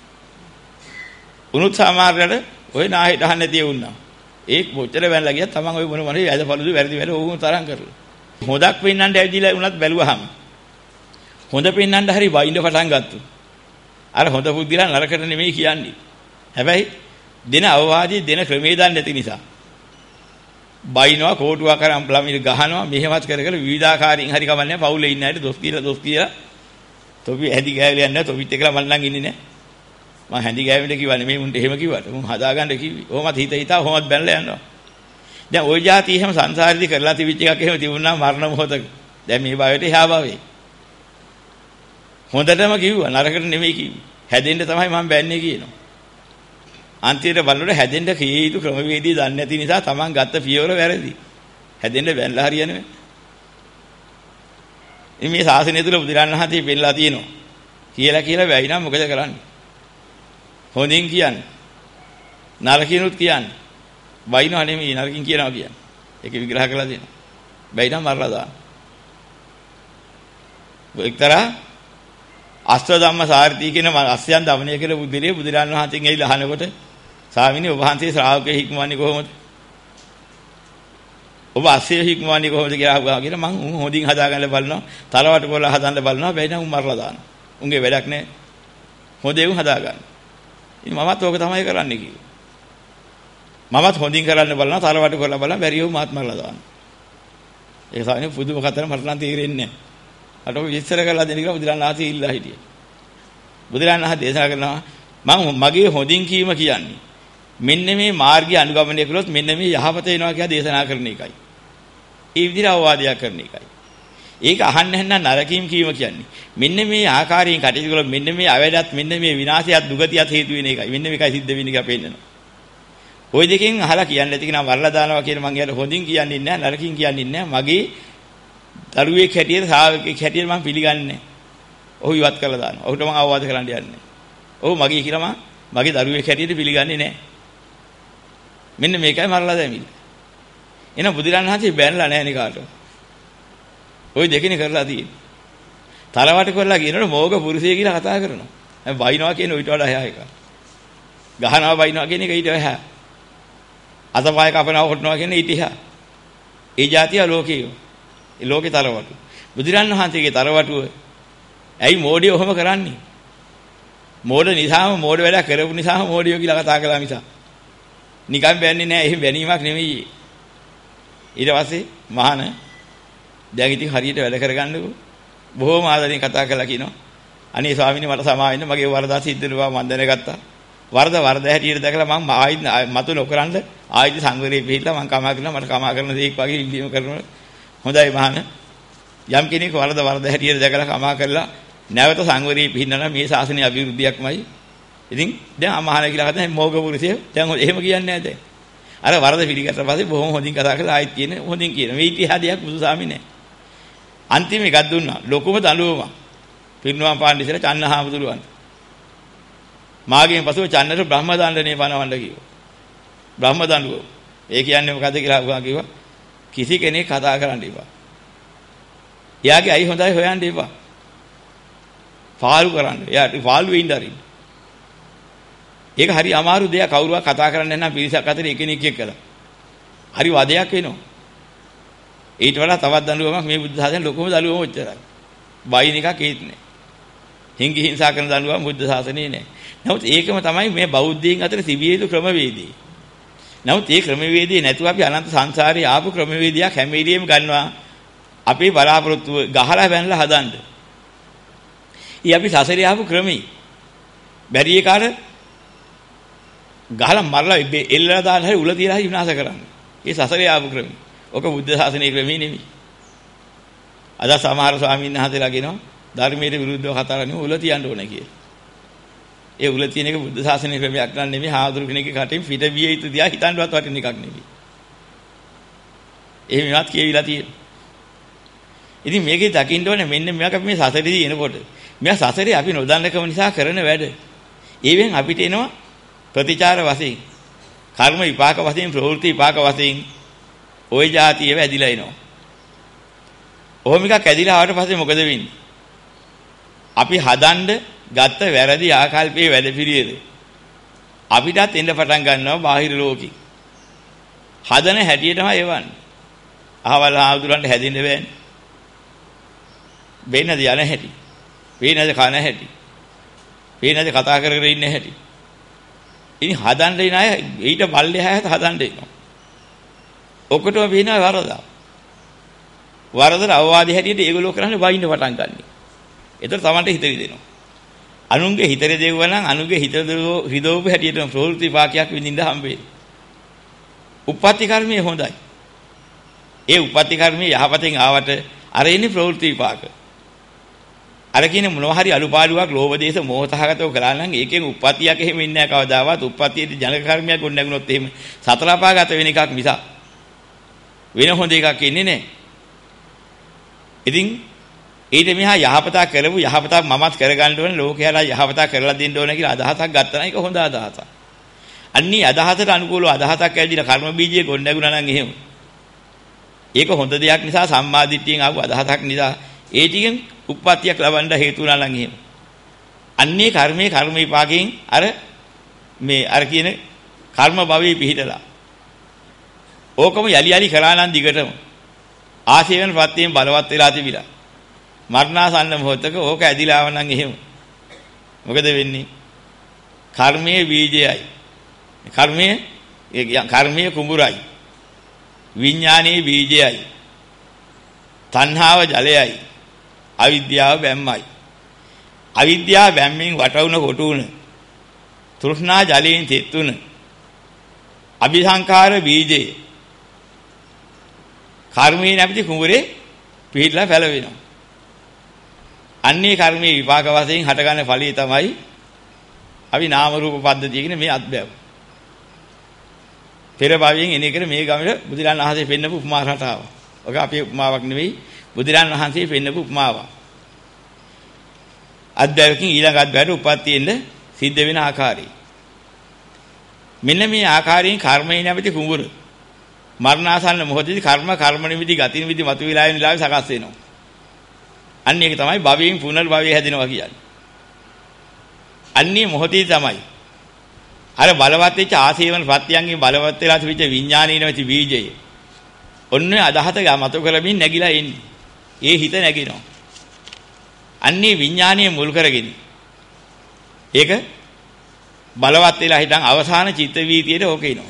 උනුත් සමහරකට ඔය නාහිට අහන්න නැති වුණා. ඒක මොච්චර බැනලා ගියා තමන් ඔය මොන මොනේ වැදපළු වැරදි වැඩ ඕම තරම් කරලා. හොදක් වෙන්නන්න ඇවිදලා උනත් බැලුවාම හොඳ පෙන්නන්න හරි වයින්ඩ පටන් ගත්තා. අර හොඳ පුද්ගලයන් නරකට නෙමෙයි කියන්නේ. හැබැයි දෙන අවවාදී දෙන ක්‍රමේ දන්නේ නැති නිසා. බයිනවා කෝටුවා කරන් ළමින් ගහනවා මෙහෙමත් කර කර විවිධාකාරයෙන් හරි කවන්නේ පවුලේ ඉන්න අයට දොස් කියලා දොස් කියලා. තොපි හැදි ගෑවිලා නැහැ තොපිත් එක්කලා මම නම් ඉන්නේ නැහැ. මම හැදි ගෑවෙන්න කිව්වා නෙමෙයි උන්ට එහෙම කිව්වට. උන් හදාගන්න කිව්වේ. ඔහොමත් හිත හිතා ඔහොමත් බැනලා යනවා. දැන් ওই જાති එහෙම සංසාරෙදි කරලා තිබිච්ච එකක් එහෙම තිබුණා මරණ මොහොතක. දැන් මේ භවයට එහා භවයේ හොඳටම කිව්වා නරකට නෙමෙයි කිව්වේ. හැදෙන්න තමයි මම බැන්නේ කියනවා. අන්තිමට බලනකොට හැදෙන්න කිය යුතු ක්‍රමවේදී දන්නේ නැති නිසා Taman ගත්ත පියවර වැරදි. හැදෙන්න බැලලා හරියන්නේ. ඉතින් මේ ශාසනය තුල බුදුරණන් වහන්සේ පෙන්නලා තියෙනවා. කියලා කියලා බැයි නම් මොකද කරන්නේ? හොඳින් කියන්නේ. නරකිනුත් කියන්නේ. බයිනව නෙමෙයි නරකින් කියනවා කියන්නේ. ඒක විග්‍රහ කරලා දෙනවා. බැයි නම් මරලා දාන්න. එක්තරා අස්ව ධම්ම සාර්ථී කියන අස්යන් දමනය කියලා බුදුරේ බුදුරණන් වහන්සේගෙන් ඇවිල්ලා අහනකොට ස්වාමීනි ඔබ වහන්සේ ශ්‍රාවකයෙක් හික්මවන්නේ කොහොමද? ඔබ අස්සේ හික්මවන්නේ කොහොමද කියලා අහුවා කියලා මම උන් හොඳින් හදාගන්න බලනවා. තරවට පොළ හදන්න බලනවා. බැයි නම් උන් මරලා දානවා. උන්ගේ වැඩක් නැහැ. හොඳේ උන් හදා ගන්න. ඉතින් මමත් ඕක තමයි කරන්නේ කිව්වා. මමත් හොඳින් කරන්න බලනවා තරවටු කරලා බලන්න බැරියෝ මාත් මරලා දාන්න. ඒක සාමාන්‍ය පුදුම කතර මට නම් තේරෙන්නේ නැහැ. අට ඔය විස්තර කරලා දෙන්න කියලා බුදුරණන් ආසී ඉල්ලා හිටියේ. බුදුරණන් ආහ දේශනා කරනවා මම මගේ හොඳින් කීම කියන්නේ මෙන්න මේ මාර්ගය අනුගමනය කළොත් මෙන්න මේ යහපත වෙනවා කියලා දේශනා කරන එකයි. ඒ විදිහට අවවාදයක් කරන එකයි. ඒක අහන්න නැත්නම් නරකීම් කීම කියන්නේ මෙන්න මේ ආකාරයෙන් කටයුතු කළොත් මෙන්න මේ අවැඩත් මෙන්න මේ විනාශයත් දුගතියත් හේතු වෙන එකයි. මෙන්න මේකයි සිද්ධ වෙන්නේ කියලා පෙන්නනවා. ওই දෙකෙන් අහලා කියන්නේ නැති කෙනා වරලා දානවා කියන මං එයාට හොඳින් කියන්නේ නැහැ නරකින් කියන්නේ නැහැ. මගේ දරුවෙක් හැටියට ශ්‍රාවකෙක් හැටියට මම පිළිගන්නේ නැහැ. ඔහු ඉවත් කරලා දානවා. ඔහුට මම අවවාද කරන්න යන්නේ නැහැ. ඔහු මගේ කියලා මම මගේ දරුවෙක් හැටියට පිළිගන්නේ නැහැ. මෙන්න මේකයි මරලා දැමිල්ල. එන බුදුරණන් වහන්සේ බැනලා නැහැ නේ කාටවත්. ওই දෙකනේ කරලා තියෙන්නේ. තරවට කරලා කියනකොට මෝග පුරුෂය කියලා කතා කරනවා. හැබැයි බයිනවා කියන ඊට වඩා එහා එකක්. ගහනවා බයිනවා කියන එක ඊට එහා. අතපය කපනවා කොටනවා කියන ඊට එහා. ඒ જાතිය ලෝකේ. ඒ ලෝකේ තරවටු. බුදුරණන් වහන්සේගේ තරවටුව ඇයි මෝඩිය ඔහොම කරන්නේ? මෝඩ නිසාම මෝඩ වැඩ කරපු නිසාම මෝඩියෝ කියලා කතා කළා මිස. නිකන් බැන්නේ නැහැ. එහෙම බැනීමක් නෙමෙයි. ඊට පස්සේ මහාන දැන් ඉතින් හරියට වැඩ කරගන්නකෝ. බොහොම ආදරෙන් කතා කරලා කියනවා. අනේ ස්වාමීනි මට සමා වෙන්න මගේ වරදා සිද්ධ වෙනවා මම දැනගත්තා. වරද වරද හැටියට දැකලා මම ආයි මතු නොකරන්න ආයිත් සංවරේ පිළිලා මම කමා කරනවා මට කමා කරන දේක් වගේ ඉල්ලීම කරනවා. හොඳයි මහාන. යම් කෙනෙක් වරද වරද හැටියට දැකලා කමා කරලා නැවත සංවරේ පිළිනනම් මේ ශාසනයේ අභිවෘද්ධියක්මයි. ඉතින් දැන් අමහාන කියලා කතා මෝග පුරුෂය දැන් එහෙම කියන්නේ නැහැ දැන්. අර වරද පිළිගත්ත පස්සේ බොහොම හොඳින් කතා කරලා ආයිත් කියන හොඳින් කියන. මේ ඉතිහාසයක් බුදුසාමි නැහැ. අන්තිම එකක් දුන්නා. ලොකුම දඬුවම. පිරිනුවම් පාන්න ඉස්සෙල්ලා චන්නහාමුදුරුවන්. මාගෙන් පසුව චන්නට බ්‍රහ්ම දණ්ඩනේ පනවන්න කිව්වා. බ්‍රහ්ම දඬුවම. ඒ කියන්නේ මොකද්ද කියලා උගා කිව්වා. කිසි කෙනෙක් කතා කරන්න එපා. එයාගේ අයි හොඳයි හොයන්න එපා. පාළු කරන්න. එයාට පාළුවේ ඉඳ අරින්න. ඒක හරි අමාරු දෙයක් කවුරුවක් කතා කරන්නේ නැත්නම් පිරිසක් අතර එකිනෙක එක්කලා. හරි වදයක් වෙනවා. ඊට වඩා තවත් දඬුවමක් මේ බුද්ධ ශාසනයේ ලොකුම දඬුවම ඔච්චරයි. බයින් එකක් ඒත් නෑ. හිංගි හිංසා කරන දඬුවම බුද්ධ ශාසනයේ නෑ. නමුත් ඒකම තමයි මේ බෞද්ධයන් අතර තිබිය යුතු ක්‍රමවේදය. නමුත් මේ ක්‍රමවේදය නැතුව අපි අනන්ත සංසාරේ ආපු ක්‍රමවේදයක් හැම වෙලෙම ගන්නවා. අපේ බලාපොරොත්තුව ගහලා බැනලා හදන්න. ඊ අපි සසරේ ආපු ක්‍රමී. බැරි එකාට ගහලා මරලා එල්ලලා දාලා හරි උල තියලා හරි විනාශ කරන්න. ඒ සසරේ ආපු ක්‍රමී. ඔක බුද්ධ ශාසනයේ ක්‍රමී නෙමෙයි. අද සමහර ස්වාමීන් වහන්සේලා කියනවා ධර්මයට විරුද්ධව කතා කරන්නේ උල තියන්න ඕනේ කියලා. ඒ උල තියෙන එක බුද්ධ ශාසනයේ ක්‍රමයක් නන් නෙමෙයි. හාමුදුරු කෙනෙක්ගේ කටින් පිට විය යුතු දියා හිතන්නවත් වටින එකක් නෙමෙයි. එහෙම ඉවත් කියවිලා තියෙනවා. ඉතින් මේකේ දකින්න ඕනේ මෙන්න මේක අපි මේ සසරේදී එනකොට. මෙයා සසරේ අපි නොදන්නකම නිසා කරන වැඩ. ඒවෙන් අපිට එනවා ප්‍රතිචාර වශයෙන් කර්ම විපාක වශයෙන් ප්‍රවෘත්ති විපාක වශයෙන් ওই જાතිය වැදිලා එනවා. ඔහොම එකක් ඇදිලා ආවට පස්සේ මොකද වෙන්නේ? අපි හදන්න ගත්ත වැරදි ආකල්පයේ වැඩපිළිවෙල අපිටත් එන්න පටන් ගන්නවා බාහිර ලෝකෙ. හදන හැටියටම එවන්නේ. අහවල් ආදුරන්ට හැදෙන්න බෑනේ. වෙන්නද යන හැටි. වෙන්නද කන හැටි. වෙන්නද කතා කර කර ඉන්න හැටි. ඉතින් හදන්න ඉන අය ඊට බල්ලේ හැත හදන්න ඉන්නවා. ඔකටම වෙනවා වරද. වරදට අවවාදී හැටියට ඒගොල්ලෝ කරන්නේ වයින්න පටන් ගන්න. ඒතර තමන්ට හිතරි දෙනවා. අනුන්ගේ හිතරේ දෙවුවා නම් අනුන්ගේ හිත හිදවපු හැටියට ප්‍රවෘත්ති විපාකයක් විඳින්න හම්බෙන්නේ. උපපති කර්මය හොඳයි. ඒ උපපති කර්මය යහපතෙන් ආවට අර ඉන්නේ ප්‍රවෘත්ති විපාක. අර කියන මොනවා හරි අලුපාඩුවක් ලෝභ දේශ මොහතහගතව කරා නම් ඒකෙන් උපපතියක් එහෙම ඉන්නේ නැහැ කවදාවත්. උපපතියේදී ජනක කර්මයක් ගොඩ නැගුණොත් එහෙම සතර අපාගත වෙන එකක් මිස වෙන හොඳ එකක් ඉන්නේ නැහැ. ඉතින් ඊට මෙහා යහපතක් කරපු යහපතක් මමත් කරගන්න ඕනේ ලෝකයට යහපතක් කරලා දෙන්න ඕනේ කියලා අදහසක් ගත්තා නම් ඒක හොඳ අදහසක්. අන්නේ අදහසට අනුකූලව අදහසක් ඇවිදලා කර්ම බීජය ගොඩ නැගුණා නම් එහෙම. ඒක හොඳ දෙයක් නිසා සම්මාදිට්ඨියෙන් ආපු අදහසක් නිසා ඒ ටිකෙන් උප්පත්තියක් ලබන්න හේතු වුණා නම් එහෙම. අන්නේ කර්මයේ කර්ම විපාකයෙන් අර මේ අර කියන කර්ම භවයේ පිහිටලා. ඕකම යලි යලි කරා නම් දිගටම ආශේවන ප්‍රත්‍යයෙන් බලවත් වෙලා තිබිලා. මරණාසන්න මොහොතක ඕක ඇදිලා ආව නම් එහෙම. මොකද වෙන්නේ? කර්මයේ බීජයයි. කර්මයේ කර්මයේ කුඹුරයි. විඥානයේ බීජයයි. තණ්හාව ජලයයි. අවිද්‍යාව බැම්මයි. අවිද්‍යාව බැම්මෙන් වටවුන කොටුන. තෘෂ්ණා ජලයෙන් තෙත්තුන. අபிසංකාර බීජේ. කර්මයේ නැමැති කුඹුරේ පිහිටලා පැලවෙනවා. අන්නේ කර්මයේ විපාක වශයෙන් හටගන්න ඵලී තමයි අපි නාම රූප පද්ධතිය කියන මේ අත්බැව. පෙර භවයෙන් එන එකට මේ ගමන බුදුරන් වහන්සේ පෙන්නපු උපමා රටාව. ඔක අපේ උපමාවක් නෙවෙයි බුදුරන් වහන්සේ පෙන්නපු උපමාවක්. අත්බැවකින් ඊළඟ අත්බැවට උපත්තියෙන්න සිද්ධ වෙන ආකාරය. මෙන්න මේ ආකාරයෙන් කර්මයේ නැමැති කුඹුර මරණාසන්න මොහොතේදී කර්ම කර්ම නිමිති ගති නිමිති මතුවලා යන ලාවේ සකස් වෙනවා. අන්න ඒක තමයි භවයෙන් පුනර්භවය හැදෙනවා කියන්නේ. අන්නේ මොහොතේ තමයි අර බලවත් වෙච්ච ආසේවන ප්‍රත්‍යයන්ගෙන් බලවත් වෙලා තිබිච්ච විඥානීය නැති බීජය. ඔන්නේ අදහත මත කරමින් නැగిලා එන්නේ. ඒ හිත නැගිනවා. අන්නේ විඥානීය මුල් කරගෙන. ඒක බලවත් වෙලා හිටන් අවසාන චිත්ත වීතියට ඕක එනවා.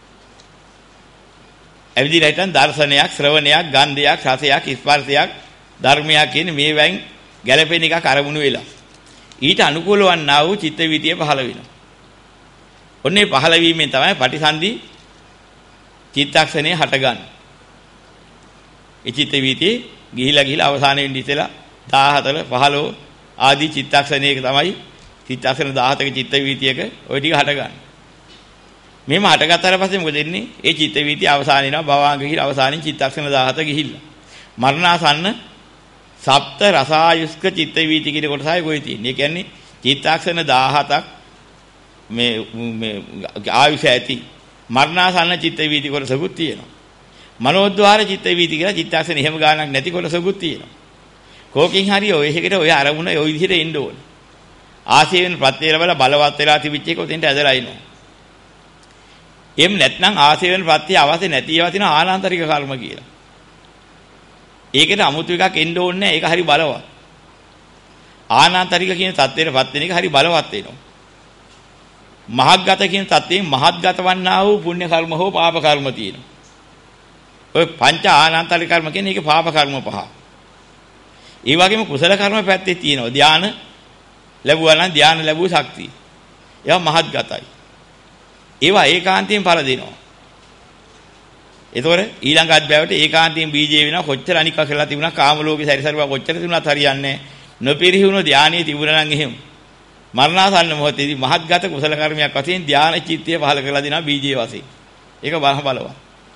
ඇවිදිලා හිටන් දර්ශනයක්, ශ්‍රවණයක්, ගන්ධයක්, රසයක්, ස්පර්ශයක්, ධර්මයක් කියන මේ වයින් ගැළපෙන එකක් අරමුණු වෙලා. ඊට අනුකූල වන්නා වූ චිත්ත වීතිය පහළ වෙනවා. ඔන්නේ පහළ වීමෙන් තමයි පටිසන්ධි චිත්තක්ෂණේ හටගන්නේ. ඒ චිත්ත වීතිය ගිහිලා ගිහිලා අවසානයේ වෙන්නේ ඉතලා දාහතර පහළොව ආදී චිත්තක්ෂණයක තමයි චිත්තක්ෂණ දාහතක චිත්ත වීතියක ওই ටික හටගන්නේ. මෙහෙම හටගත්තාට පස්සේ මොකද වෙන්නේ? ඒ චිත්ත වීතිය අවසාන වෙනවා භවාංග ගිහිලා අවසානින් චිත්තක්ෂණ දාහත ගිහිල්ලා. මරණාසන්න සප්ත රසායුස්ක චිත්ත වීති කියන කොටසයි කොයි තියෙන්නේ. ඒ කියන්නේ චිත්තක්ෂණ දාහතක් මේ මේ ආයුෂ ඇති මරණාසන්න චිත්ත වීති කොටසකුත් තියෙනවා. මනෝද්වාර චිත්ත වීති කියලා චිත්තක්ෂණ එහෙම ගානක් නැති කොටසකුත් තියෙනවා. කෝකින් හරි ඔය එකකට ඔය අරමුණ ඔය විදිහට එන්න ඕනේ. ආසේවෙන් ප්‍රත්‍ය ලැබලා බලවත් වෙලා තිබිච්ච එක උතෙන්ට ඇදලා එනවා. එම් නැත්නම් ආසේවෙන් ප්‍රත්‍ය අවශ්‍ය නැති ඒවා තියෙන ආනාන්තරික කර්ම කියලා. ඒකට අමුතු එකක් එන්න ඕනේ නැහැ. ඒක හරි බලවත්. ආනාන්තරික කියන தත්ත්වයටපත් වෙන එක හරි බලවත් වෙනවා. මහත්ගත කියන தත්ත්වයෙන් මහත්ගත වන්නා වූ පුණ්‍ය කර්ම හෝ පාප කර්ම තියෙනවා. ඔය පංච ආනාන්තරික කර්ම කියන්නේ ඒක පාප කර්ම පහ. ඒ වගේම කුසල කර්ම පැත්තේ තියෙනවා. ධාන ලැබුවා නම් ධාන ලැබුව ශක්තිය. ඒවා මහත්ගතයි. ඒවා ඒකාන්තයෙන් ඵල දෙනවා. ඒතකොට ඊළඟ අධ්‍යයනයට ඒකාන්තයෙන් බීජේ වෙනවා. කොච්චර අනික කරලා තිබුණා කාම ලෝකේ සැරිසරුවා කොච්චර තිබුණත් හරියන්නේ නැහැ. නොපිරිහුණු ධානයේ තිබුණා නම් එහෙම. මරණාසන්න මොහොතේදී මහත්ගත කුසල කර්මයක් වශයෙන් ධාන චිත්තය පහල කරලා දෙනවා බීජේ වශයෙන්. ඒක බහ බලවත්.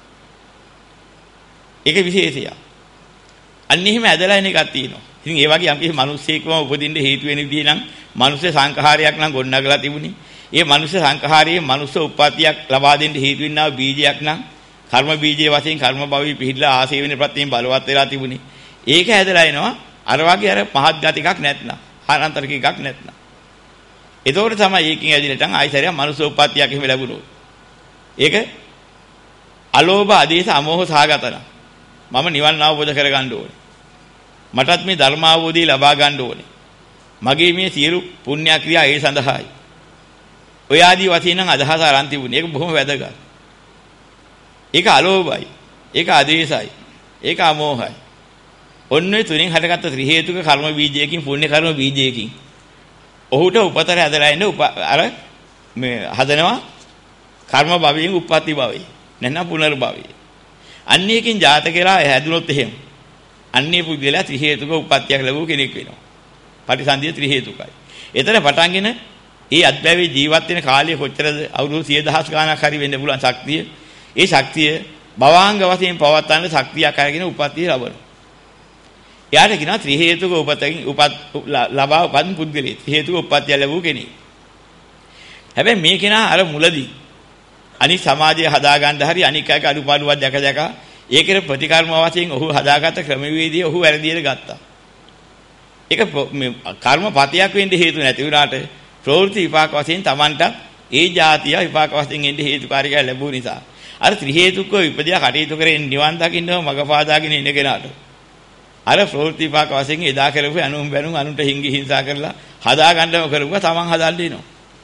ඒක විශේෂයක්. අන්න එහෙම ඇදලා එන එකක් තියෙනවා. ඉතින් ඒ වගේ යම් කිසි මිනිස්සෙක්ම උපදින්න හේතු වෙන විදිහ නම් මිනිස්සේ සංඛාරයක් නම් ගොඩනගලා තිබුණේ. ඒ මිනිස්සේ සංඛාරයේ මිනිස්ස උප්පත්තියක් ලබා දෙන්න හේතු වෙනා බීජයක් නම් කර්ම බීජයේ වශයෙන් කර්ම භවී පිහිట్లా ආසේවන ප්‍රත්‍යයෙන් බලවත් වෙලා තිබුණේ. ඒක ඇදලා එනවා අර වගේ අර පහත් ගතිකක් නැත්නම් ආනන්තරික එකක් නැත්නම්. ඒතකොට තමයි ඒකෙන් ඇදිනටන් ආයිසරයක් මනුස්ස උප්පත්තියක් එහෙම ලැබුණොත්. ඒක අලෝභ ආදේශ අමෝහ සහගතන. මම නිවන් අවබෝධ කරගන්න ඕනේ. මටත් මේ ධර්ම අවබෝධය ලබා ගන්න ඕනේ. මගේ මේ සියලු පුණ්‍ය ක්‍රියා ඒ සඳහායි. ඔය ආදී වශයෙන් නම් අදහස අරන් තිබුණේ. ඒක බොහොම වැදගත්. ඒක අලෝභයි. ඒක ආදේශයි. ඒක අමෝහයි. ඔන්නේ තුنين හටගත්ත ත්‍රි හේතුක කර්ම බීජයකින් පුණ්‍ය කර්ම බීජයකින් ඔහුට උපතර ඇදලා එන්න අර මේ හදනවා කර්ම භවයෙන් උප්පත්ති භවය. නැත්නම් පුනර්භවය. අන්නේකින් ජාතකේලා හැදුනොත් එහෙම. අන්නේ පුද්ගලයා ත්‍රි හේතුක උප්පත්තියක් ලැබුව කෙනෙක් වෙනවා. පටිසන්ධිය ත්‍රි හේතුකයි. එතන පටන්ගෙන ඒ අත්බැවේ ජීවත් වෙන කාලය කොච්චරද අවුරුදු සිය දහස් ගාණක් හරි වෙන්න පුළුවන් ශක්තිය. ඒ ශක්තිය භවාංග වශයෙන් පවත්වන්න ශක්තියක් අරගෙන උප්පත්තිය ලබනවා. එයාට කියනවා ත්‍රි හේතුක උපතකින් උපත් ලබා උපන් පුද්ගලයෙක්. ත්‍රි හේතුක උප්පත්තිය ලැබුව කෙනෙක්. හැබැයි මේ කෙනා අර මුලදී අනිත් සමාජය හදාගන්න හරි අනික් අයක අඩුපාඩුවක් දැක දැක ඒකේ ප්‍රතිකර්ම වශයෙන් ඔහු හදාගත්ත ක්‍රමවේදය ඔහු වැරදියට ගත්තා. ඒක කර්මපතයක් වෙන්න හේතු නැති වුණාට ප්‍රවෘත්ති විපාක වශයෙන් Tamanට ඒ જાතිය විපාක වශයෙන් එන්න හේතුකාරිකය ලැබුව නිසා අර ත්‍රි හේතුකව ඉපදියා කටයුතු කරගෙන නිවන් දකින්නව මග පාදාගෙන ඉන්න කෙනාට අර ප්‍රවෘත්ති විපාක වශයෙන් එදා කරපු අනුම් බැනුම් අනුන්ට හිංගි හිංසා කරලා හදා ගන්නව කරුවා තමන් හදන්න දිනනවා.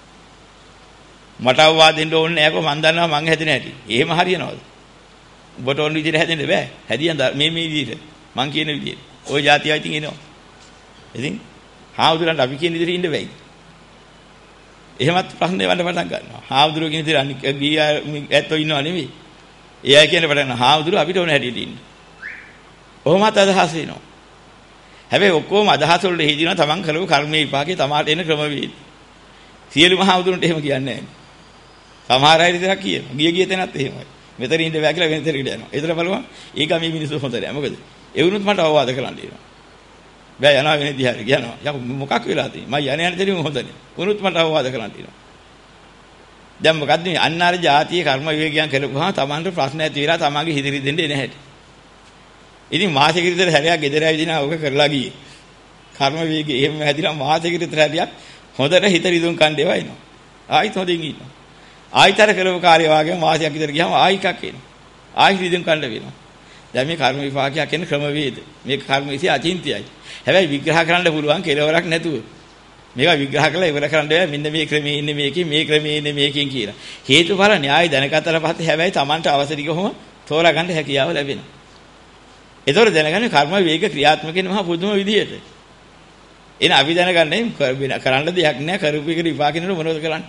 මට අවවාද දෙන්න ඕනේ නෑ කො මන් දන්නවා මං හැදෙන හැටි. එහෙම හරියනවද? ඔබට ඕන විදිහට හැදෙන්න බෑ. හැදියන් මේ මේ විදිහට මං කියන විදිහට. ওই જાතිය ඉතින් එනවා. ඉතින් හාමුදුරන්ට අපි කියන විදිහට ඉන්න බෑයි. එහෙමත් ප්‍රශ්නේ වන්න පටන් ගන්නවා. හාමුදුරුවෝ කියන විදිහට අනික ගිය ඇත්තෝ ඉන්නව නෙමෙයි. ඒ අය කියන පටන් හාමුදුරුවෝ අපිට ඕන හැටියට ඉන්න. ඔහොමත් අදහස් වෙනවා. හැබැයි ඔක්කොම අදහස් වලට හේදිනවා තමන් කරපු කර්මයේ විපාකේ තමාට එන ක්‍රමවේද. සියලුම හාමුදුරන්ට එහෙම කියන්නේ නැහැ. සමහර අය විතරක් කියනවා. ගිය ගිය තැනත් එහෙමයි. මෙතන ඉන්න බෑ කියලා වෙන තැනකට යනවා. ඒතර බලුවා ඒක මේ මිනිස්සු හොඳ නැහැ. මොකද ඒ වුණොත් මට අවවාද කරන්න දෙනවා. බෑ යනවා වෙන දිහාට යනවා. යා මොකක් වෙලා තියෙන්නේ? මම යන්නේ යන තැනින් හොඳ නැහැ. වුණොත් මට අවවාද කරන්න දෙනවා. දැන් මොකද්ද මේ අන්නාර જાතියේ කර්ම විවේකයන් කරපුවාම තමන්ට ප්‍රශ්න ඇති වෙලා තමන්ගේ හිදිරි දෙන්න එන හැටි. ඉතින් මාසෙක විතර හැරයක් ගෙදර ඇවිදිනා ඔක කරලා ගියේ. කර්ම විවේකේ එහෙම හැදිලා මාසෙක විතර හැරයක් හොඳට හිත රිදුම් කණ්ඩේ වයින්නවා. ආයිත් හොඳින් ඉන්නවා. ආයිතර කරපු කාර්ය වාගේ මාසයක් විතර ගියාම ආයි එකක් එනවා. ආයි රිදුම් කණ්ඩ වෙනවා. දැන් මේ කර්ම විපාකයක් කියන ක්‍රම වේද. මේක කර්ම විසි අචින්තියයි. හැබැයි විග්‍රහ කරන්න පුළුවන් කෙලවරක් නැතුව. මේක විග්‍රහ කරලා ඉවර කරන්න බෑ. මෙන්න මේ ක්‍රමයේ ඉන්නේ මේකේ මේ ක්‍රමයේ ඉන්නේ මේකෙන් කියලා. හේතුඵල න්‍යාය දැනගත්තට පස්සේ හැබැයි Tamanට අවශ්‍ය ටික කොහොම තෝරා ගන්න හැකියාව ලැබෙනවා. ඒතොර දැනගන්නේ කර්ම වේග ක්‍රියාත්මක වෙන මහා පුදුම විදියට. එන අපි දැනගන්නේ කරන්න දෙයක් නෑ කරපු එකට විපාකිනු මොනවද කරන්නේ?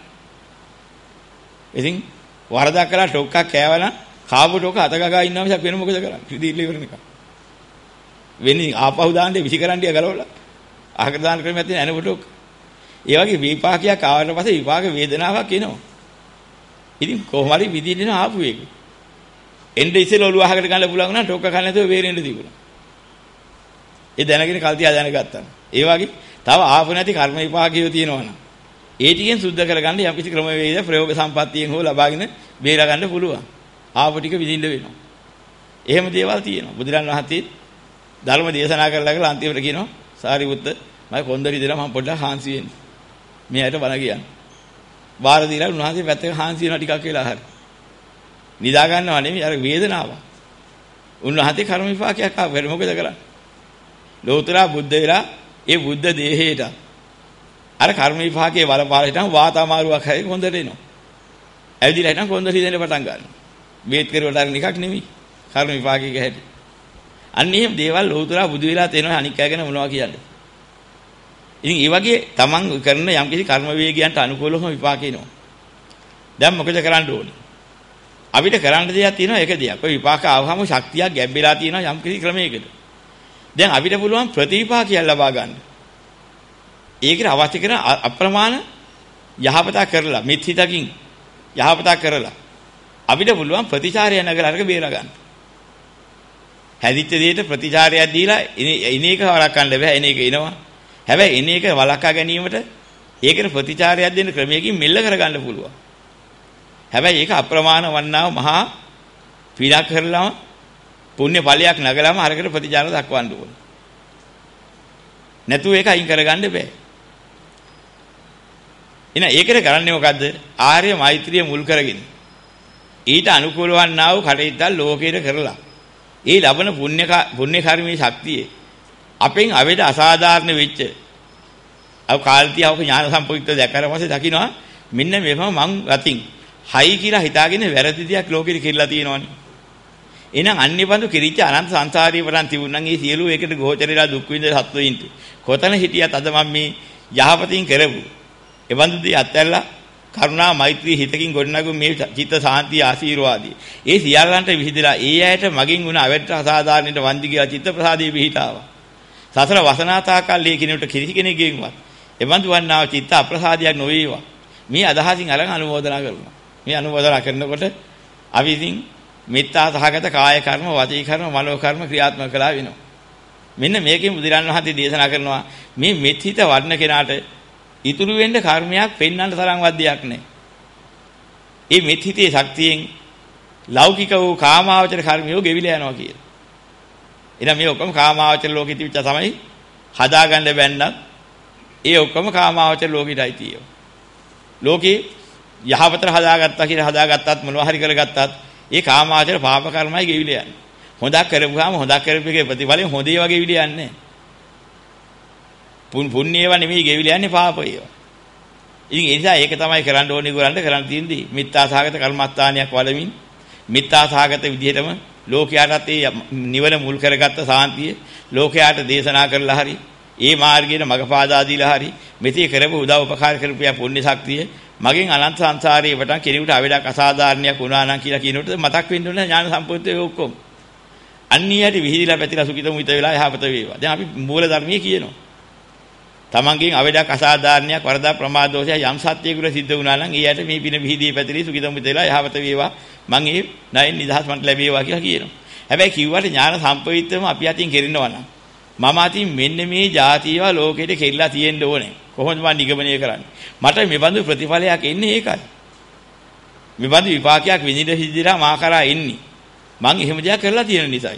ඉතින් වරදක් කළා ටොක්කක් කෑවනම් කාපු ටොක අත ගගා ඉන්නවා මිසක් වෙන මොකද කරන්නේ? ක්‍රීඩීල ඉවරන එක. වෙන්නේ ආපහු දාන්නේ විසි කරන්ඩිය ගලවලා. අහකට දාන ක්‍රමයක් තියෙන එනකොට ටොක්. ඒ වගේ විපාකයක් ආවට පස්සේ විපාක වේදනාවක් එනවා. ඉතින් කොහොම හරි විදිහින් ආපු එක. එnde ඉස්සෙල් ඔළුව අහකට ගන්න පුළුවන් නම් ටොක්ක කන්න නැතුව වේරෙන්න තිබුණා. ඒ දැනගෙන කල් තියා දැනගත්තා. ඒ වගේ තව ආපු නැති කර්ම විපාකියෝ තියෙනවනම් ඒ ටිකෙන් සුද්ධ කරගන්න යම් කිසි ක්‍රම වේද ප්‍රයෝග සම්පත්තියෙන් හෝ ලබාගෙන බේරා ගන්න පුළුවන්. ආපු ටික විඳින්න වෙනවා. එහෙම දේවල් තියෙනවා. බුදුරන් වහන්සේ ධර්ම දේශනා කරලා කියලා අන්තිමට කියනවා සාරිපුත්ත මම කොන්දරි දෙලා මම පොඩ්ඩක් හාන්සි වෙන්නේ. මෙයාට බණ කියන්නේ. බාර දීලා උන්වහන්සේ පැත්තක හාන්සි වෙනවා ටිකක් වෙලා හරි. නිදා ගන්නව නෙමෙයි අර වේදනාව. උන්වහන්සේ කර්ම විපාකයක් ආව මොකද කරන්නේ? ලෝතර බුද්ධ වෙලා ඒ බුද්ධ දේහයට අර කර්ම විපාකයේ වලපාල හිටන් වාත අමාරුවක් හැරි කොන්දරට එනවා. ඇවිදිලා හිටන් කොන්දර හිතෙන්න පටන් ගන්නවා. මේත් කෙරුවට අර නිකක් නෙමෙයි. කර්ම විපාකයක හැටි. අන්න එහෙම දේවල් ලෝතර බුදු වෙලා තේනවා අනික් අය ගැන මොනවා කියන්නේ. ඉතින් ඒ වගේ තමන් කරන යම්කිසි කර්ම වේගයන්ට අනුකූලව විපාක එනවා. දැන් මොකද කරන්න ඕනේ? අපිට කරන්න දෙයක් තියෙනවා එක දෙයක්. ඔය විපාක ආවම ශක්තියක් ගැඹෙලා තියෙනවා යම්කිසි ක්‍රමයකට. දැන් අපිට පුළුවන් ප්‍රතිවිපාකයක් ලබා ගන්න. ඒකට අවශ්‍ය කරන අප්‍රමාණ යහපතක් කරලා මිත්‍හිතකින් යහපතක් කරලා අපිට පුළුවන් ප්‍රතිචාරය නැගලා අරක බේර ගන්න. හැදිච්ච දෙයට ප්‍රතිචාරයක් දීලා එන එක වළක්වන්න බෑ. එන එක එනවා. හැබැයි එන එක වළක්වා ගැනීමට ඒකට ප්‍රතිචාරයක් දෙන්න ක්‍රමයකින් මෙල්ල කරගන්න පුළුවන්. හැබැයි ඒක අප්‍රමාණ වන්නාව මහා පීඩා කරලාම පුණ්‍ය ඵලයක් නැගලාම අරකට ප්‍රතිචාර දක්වන්න ඕනේ. නැතුව ඒක අයින් කරගන්න බෑ. එහෙනම් ඒකට කරන්නේ මොකද්ද? ආර්ය මෛත්‍රිය මුල් කරගෙන ඊට අනුකූල වන්නා වූ කටයුත්තක් ලෝකෙට කරලා ඒ ලබන පුණ්‍ය පුණ්‍ය කර්මයේ ශක්තිය අපෙන් අවෙද අසාධාරණ වෙච්ච අව කාල්තියවක ඥාන සම්පූර්ණිත දැකලා පස්සේ දකින්නවා මෙන්න මේව මං අතින් හයි කියලා හිතාගෙන වැරදි දෙයක් ලෝකෙට කියලා තියෙනවනේ. එහෙනම් අන්‍යබඳු කිරිච්ච අනන්ත සංසාරී වරන් තිබුණනම් ඒ සියලු ඒකට ගෝචරලා දුක් විඳ සත්වයින්ට කොතන හිටියත් අද මම මේ යහපතින් කරපු එබඳු දේ අත්හැරලා කරුණා මෛත්‍රී හිතකින් ගොඩනගු මේ චිත්ත සාන්තිය ආශීර්වාදී ඒ සියල්ලන්ට විහිදලා ඒ ඇයට මගින් වුණ අවෙත් අසාධාරණයට වන්දි කියලා චිත්ත ප්‍රසාදයේ පිහිටාවා. සතර වසනාතාකල්ලේ කිනුට කිසි කෙනෙක්ගෙන්වත් එබඳු වන්නාව චිත්ත අප්‍රසාදයක් නොවේවා. මේ අදහසින් අරන් අනුමෝදනා කරනවා. මේ අනුමෝදනා කරනකොට අපි ඉතින් මෙත්තා සහගත කාය කර්ම, වාචික කර්ම, මනෝ කර්ම ක්‍රියාත්මක කළා වෙනවා. මෙන්න මේකෙන් බුදුරන් වහන්සේ දේශනා කරනවා මේ මෙත්හිත වඩන කෙනාට ඉතුරු වෙන්න කර්මයක් පෙන්වන්න තරම්වත් දෙයක් නැහැ. මේ මෙත්හිතේ ශක්තියෙන් ලෞකික වූ කාමාවචර කර්මියෝ ගෙවිලා යනවා කියලා. එහෙනම් මේ ඔක්කොම කාමාවචර ලෝකෙ තිබිච්ච තමයි හදාගන්න බැන්නත් ඒ ඔක්කොම කාමාවචර ලෝකෙටයි තියෙන්නේ. ලෝකේ යහපතට හදාගත්තා කියලා හදාගත්තත් මොනවා හරි කරගත්තත් ඒ කාමාවචර පාප කර්මයි ගෙවිලා යන්නේ. හොඳක් කරපුවාම හොඳක් කරපුවේ ප්‍රතිඵලෙ හොඳේ වගේ විදිහක් නැහැ. පුන් පුණ්‍යේව නෙමෙයි ගෙවිලා යන්නේ පාපේව. ඉතින් ඒ නිසා ඒක තමයි කරන්න ඕනේ ගොල්ලන්ට කරන්න තියෙන්නේ. මිත්‍යාසහගත කර්මස්ථානයක් වලමින් මිත්‍යාසහගත විදිහටම ලෝකයාටත් ඒ නිවන මුල් කරගත්ත සාන්තිය ලෝකයාට දේශනා කරලා හරි ඒ මාර්ගයේ මගපාදා දීලා හරි මෙතේ කරපු උදව් උපකාර කරපියා පුණ්‍ය ශක්තිය මගෙන් අනන්ත සංසාරේ වටන් කෙනෙකුට අවඩක් අසාධාරණයක් වුණා නම් කියලා කියනකොට මතක් වෙන්න ඕනේ ඥාන සම්පූර්ණයේ ඔක්කොම. අන්නියට විහිදිලා පැතිලා සුඛිතමු හිත වෙලා යහපත වේවා. දැන් අපි මූල ධර්මයේ කියනවා. තමන්ගෙන් අවඩක් අසාධාරණයක් වරදා ප්‍රමාද දෝෂය යම් සත්‍යයකට සිද්ධ වුණා නම් ඊයට මේ පින විහිදී පැතිරී සුඛිතමු හිත වෙලා යහපත වේවා. මං ඒ ණයෙන් නිදහස් මන්ට ලැබේවා කියලා කියනවා. හැබැයි කිව්වට ඥාන සම්පවිතම අපි අතින් කෙරෙනවා නම් මම අතින් මෙන්න මේ જાතියව ලෝකෙට කෙල්ලලා තියෙන්න ඕනේ. කොහොමද මම නිගමනය කරන්නේ? මට මෙබඳු ප්‍රතිඵලයක් එන්නේ ඒකයි. මෙබඳු විපාකයක් විඳින්න හිදිලා මා කරා එන්නේ. මං එහෙම දෙයක් කරලා තියෙන නිසායි.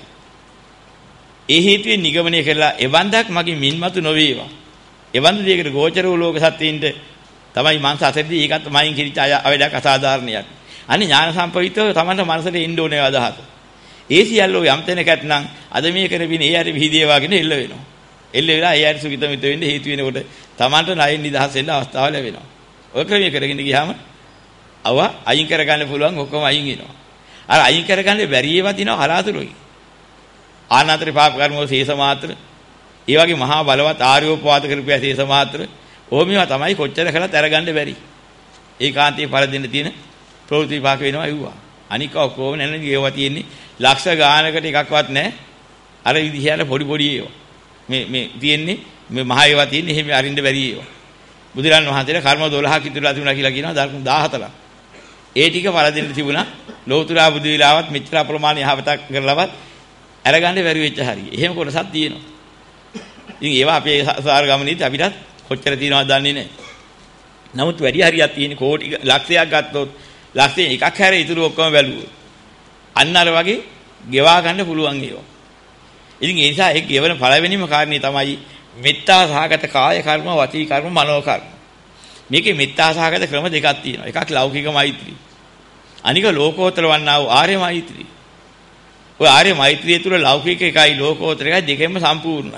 ඒ හේතුවෙන් නිගමනය කරලා එවන්දක් මගේ මින්මතු නොවේවා. එවන්ද දෙයකට ගෝචර වූ ලෝක සත්‍යයින්ට තමයි මං සසරදී ඒකත් මයින් කිරිච්ච අවඩක් අසාධාරණයක්. අනේ ඥාන සම්පවිතව තමන්ට මනසට එන්න ඕනේ අදහස. ඒ සියල්ලෝ යම් තැනකට නම් අද මේ කරපින ඒ හැටි විහිදේවාගෙන එල්ල වෙනවා. එල්ල වෙලා ඒ හැටි සුඛිතමිත වෙන්න හේතු වෙනකොට තමන්ට ණයෙන් නිදහස් වෙන්න අවස්ථාව ලැබෙනවා. ඔය ක්‍රමයේ කරගෙන ගියාම අව අයින් කරගන්න පුළුවන් ඔක්කොම අයින් වෙනවා. අර අයින් කරගන්න බැරි ඒවා දිනවා හලාතුරුයි. ආනාතර පාප කර්ම වල ශේෂ මාත්‍ර ඒ වගේ මහා බලවත් ආර්යෝපවාද කරපියා ශේෂ මාත්‍ර ඕම මේවා තමයි කොච්චර කළත් අරගන්න බැරි. ඒකාන්තයේ පළ දෙන්න තියෙන ප්‍රවෘත්ති විපාක වෙනවා අයුවා. අනික ඔක්කොම නැන්නේ ඒවා තියෙන්නේ ලක්ෂ ගානකට එකක්වත් නැහැ. අර විදිහට පොඩි පොඩි ඒවා. මේ මේ තියෙන්නේ මේ මහ ඒවා තියෙන්නේ එහෙම අරින්න බැරි ඒවා. බුදුරන් වහන්සේලා කර්ම දොළහක් ඉතුරුලා තිබුණා කියලා කියනවා ධර්ම දහහතරක්. ඒ ටික පළ දෙන්න තිබුණා. ලෝතුරා බුදු විලාවත් මෙච්චර අප්‍රමාණ යහපතක් කරලවත් අරගන්න බැරි වෙච්ච හරිය. එහෙම කොටසක් තියෙනවා. ඉතින් ඒවා අපේ සාර ගමනේදී අපිටත් කොච්චර තියෙනවද දන්නේ නැහැ. නමුත් වැඩි හරියක් තියෙන කෝටි ලක්ෂයක් ගත්තොත් ලක්ෂයෙන් එකක් හැර ඉතුරු ඔක්කොම බැලුවොත් අන්න අර වගේ ගෙවා ගන්න පුළුවන් ඒවා. ඉතින් ඒ නිසා ඒ ගෙවන පළවෙනිම කාරණේ තමයි මෙත්තා සහගත කාය කර්ම, වචී කර්ම, මනෝ කර්ම. මේකේ මෙත්තා සහගත ක්‍රම දෙකක් තියෙනවා. එකක් ලෞකික මෛත්‍රී. අනික ලෝකෝත්තර වන්නා වූ ආර්ය මෛත්‍රී. ඔය ආර්ය මෛත්‍රිය තුල ලෞකික එකයි ලෝකෝත්තර එකයි දෙකෙන්ම සම්පූර්ණයි.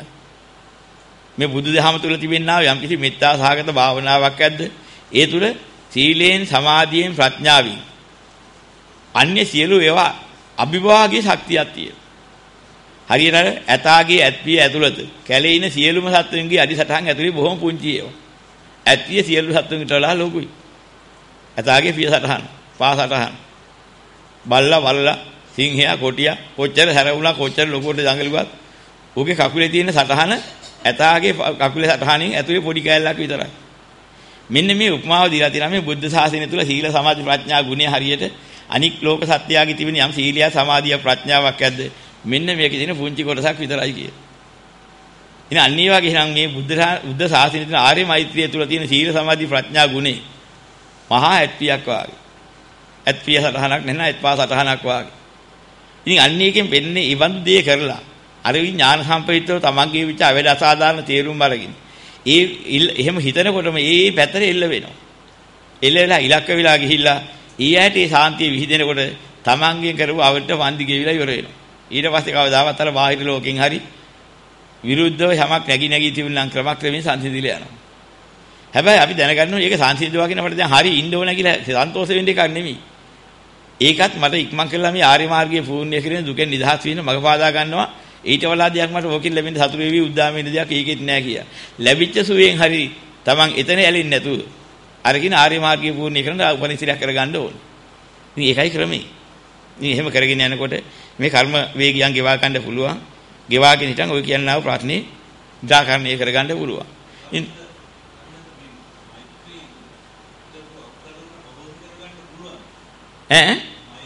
මේ බුදුදහම තුල තිබෙනා යම් කිසි මෙත්තා සහගත භාවනාවක් ඇද්ද? ඒ තුල සීලයෙන්, සමාධියෙන්, ප්‍රඥාවෙන් අන්‍ය සියලු ඒවා අභිභාගී ශක්තියක් තියෙනවා. හරියට ඇතාගේ ඇත්පිය ඇතුළත කැලේ ඉන සියලුම සත්තුන්ගේ අදිසටහන් ඇතුලේ බොහොම පුංචි ඒවා. ඇත්පිය සියලු සත්තුන්ට වඩා ලොකුයි. ඇතාගේ පිය සටහන, පා සටහන. බල්ලා වල්ලා, සිංහයා, කොටියා කොච්චර හැරවුණා කොච්චර ලොකුවට දඟලුවත් ඌගේ කකුලේ තියෙන සටහන ඇතාගේ කකුලේ සටහනින් ඇතුලේ පොඩි කැලලක් විතරයි. මෙන්න මේ උපමාව දීලා තියෙනවා මේ බුද්ධ ශාසනය තුල සීල සමාධි ප්‍රඥා ගුණය හරියට අනික් ලෝක සත්‍යයගේ තිබෙන යම් සීලිය සමාධිය ප්‍රඥාවක් ඇද්ද මෙන්න මේකේ තියෙන පුංචි කොටසක් විතරයි කියේ. ඉතින් අනිත් වගේ නම් මේ බුද්ධ බුද්ධ ශාසනයේ තියෙන ආර්ය මෛත්‍රිය තුල තියෙන සීල සමාධි ප්‍රඥා ගුණේ මහා ඇත්පියක් වාගේ. ඇත්පිය සටහනක් නෙන්න ඇත්පා සටහනක් වාගේ. ඉතින් අන්න එකෙන් වෙන්නේ ඊබඳු දේ කරලා අර විඥාන සම්පවිතව තමන්ගේ විච අවැඩ අසාධාරණ තේරුම් අරගෙන ඒ එහෙම හිතනකොටම ඒ පැතර එල්ල වෙනවා. එල්ලලා ඉලක්ක වෙලා ගිහිල්ලා ඊ ඇටි සාන්තිය විහිදෙනකොට තමන්ගෙන් කරපු අවුට වන්දි ගෙවිලා ඉවර වෙනවා. ඊට පස්සේ කවදාවත් අර බාහිර ලෝකෙන් හරි විරුද්ධව යමක් නැగి නැగి තිබුණනම් ක්‍රමක්‍රමයෙන් සංසිඳිලා යනවා. හැබැයි අපි දැනගන්න ඕනේ ඒක සංසිඳුවා කියන අපිට දැන් හරි ඉන්න ඕන කියලා සන්තෝෂ වෙන්න එකක් නෙමෙයි. ඒකත් මට ඉක්මන් කළා මේ ආර්ය මාර්ගයේ පූර්ණ්‍ය කිරීම දුකෙන් නිදහස් වීම මඟ පාදා ගන්නවා. ඊට වඩා දෙයක් මට ඕකෙන් ලැබෙන සතුරු වේවි උද්දාම වෙන දෙයක් ඒකෙත් නෑ කියා. ලැබිච්ච සුවයෙන් හරි තමන් එතන ඇලෙන්නේ නැතුව අරකින ආර්ය මාර්ගයේ පූර්ණ්‍ය කරන උපනිශ්‍රයක් කරගන්න ඕනේ. ඉතින් ඒකයි ක්‍රමේ. ඉතින් එහෙම කරගෙන යනකොට මේ කර්ම වේගයන් ගෙවා ගන්න පුළුවන්. ගෙවාගෙන හිටන් ඔය කියනවා ප්‍රාර්ථනේ ඉදාකරණය කරගන්න පුළුවන්. ඉතින් ඈ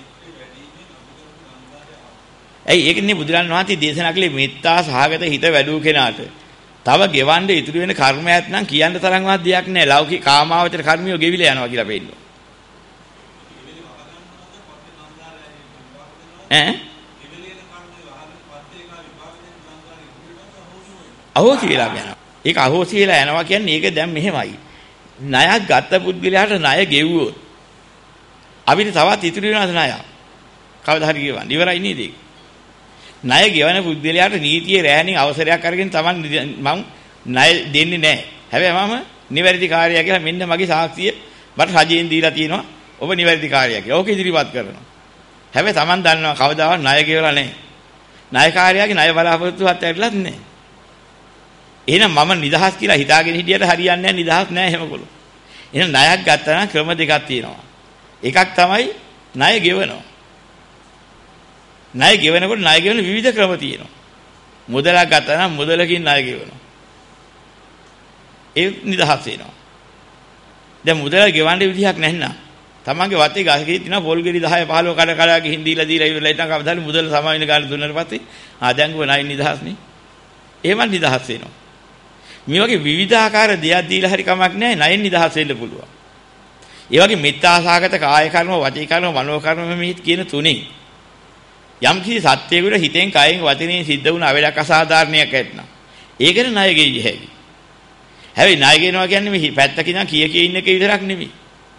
ඇයි ඒකනේ බුදුරන් වහන්සේ දේශනා කළේ මෙත්තා සහගත හිත වැඩූ කෙනාට තව ගෙවන්න ඉතුරු වෙන කර්මයක් නම් කියන්න තරම්වත් දෙයක් නැහැ. ලෞකික කාමාවචර කර්මියෝ ගෙවිලා යනවා කියලා පෙන්නනවා. ඈ අහෝසි වෙලා යනවා. ඒක අහෝසි වෙලා යනවා කියන්නේ ඒක දැන් මෙහෙමයි. ණයක් ගත්ත පුද්ගලයාට ණය ගෙවුවොත් අපිට තවත් ඉතුරු වෙනවද ණය? කවදා හරි ගෙවන්න. ඉවරයි නේද ඒක? ණය ගෙවන පුද්ගලයාට නීතියේ රැහැණින් අවසරයක් අරගෙන Taman මම ණය දෙන්නේ නැහැ. හැබැයි මම නිවැරදි කාර්යය කියලා මෙන්න මගේ සාක්ෂිය මට රජයෙන් දීලා තියෙනවා. ඔබ නිවැරදි කාර්යය කියලා. ඕක ඉදිරිපත් කරනවා. හැබැයි Taman දන්නවා කවදාවත් ණය ගෙවලා නැහැ. ණයකාරයාගේ ණය බලාපොරොත්තුවත් ඇරිලත් නැහැ. එහෙනම් මම නිදහස් කියලා හිතාගෙන හිටියට හරියන්නේ නැහැ. නිදහස් නැහැ එහෙමකොළු. එහෙනම් ණයක් ගත්තා නම් ක්‍රම දෙකක් තියෙනවා. එකක් තමයි ණය ගෙවනවා. ණය ගෙවනකොට ණය ගෙවන විවිධ ක්‍රම තියෙනවා. මුදලක් ගත්තා නම් මුදලකින් ණය ගෙවනවා. ඒ නිදහස් වෙනවා. දැන් මුදල ගෙවන්න විදිහක් නැන්නා. තමන්ගේ වතේ ගහකේ තියෙන පොල් ගෙඩි දහය පහළොව කඩ කඩ ගිහින් දීලා දීලා ඉවරලා ඉතින් කවදාද මුදල සමාවින ගන්න දුන්නාට පස්සේ ආ දැන් ගෝ ණය නිදහස්නේ. එහෙම නිදහස් වෙනවා. මේ වගේ විවිධාකාර දෙයක් දීලා හරි කමක් නැහැ ණයෙන් නිදහස් වෙන්න පුළුවන්. ඒ වගේ මිත්‍යාසහගත කාය කර්ම, වචී කර්ම, මනෝ කර්ම මේ කියන තුනේ යම් කිසි සත්‍යයකට හිතෙන්, කයෙන්, වචනයෙන් සිද්ධ වුණ අවලක් අසාධාරණයක් ඇත්නම් ඒකට ණය ගෙයිය හැකි. හැබැයි ණය ගෙනවා කියන්නේ මේ පැත්තකින් නම් කිය කිය ඉන්න එක විතරක් නෙමෙයි.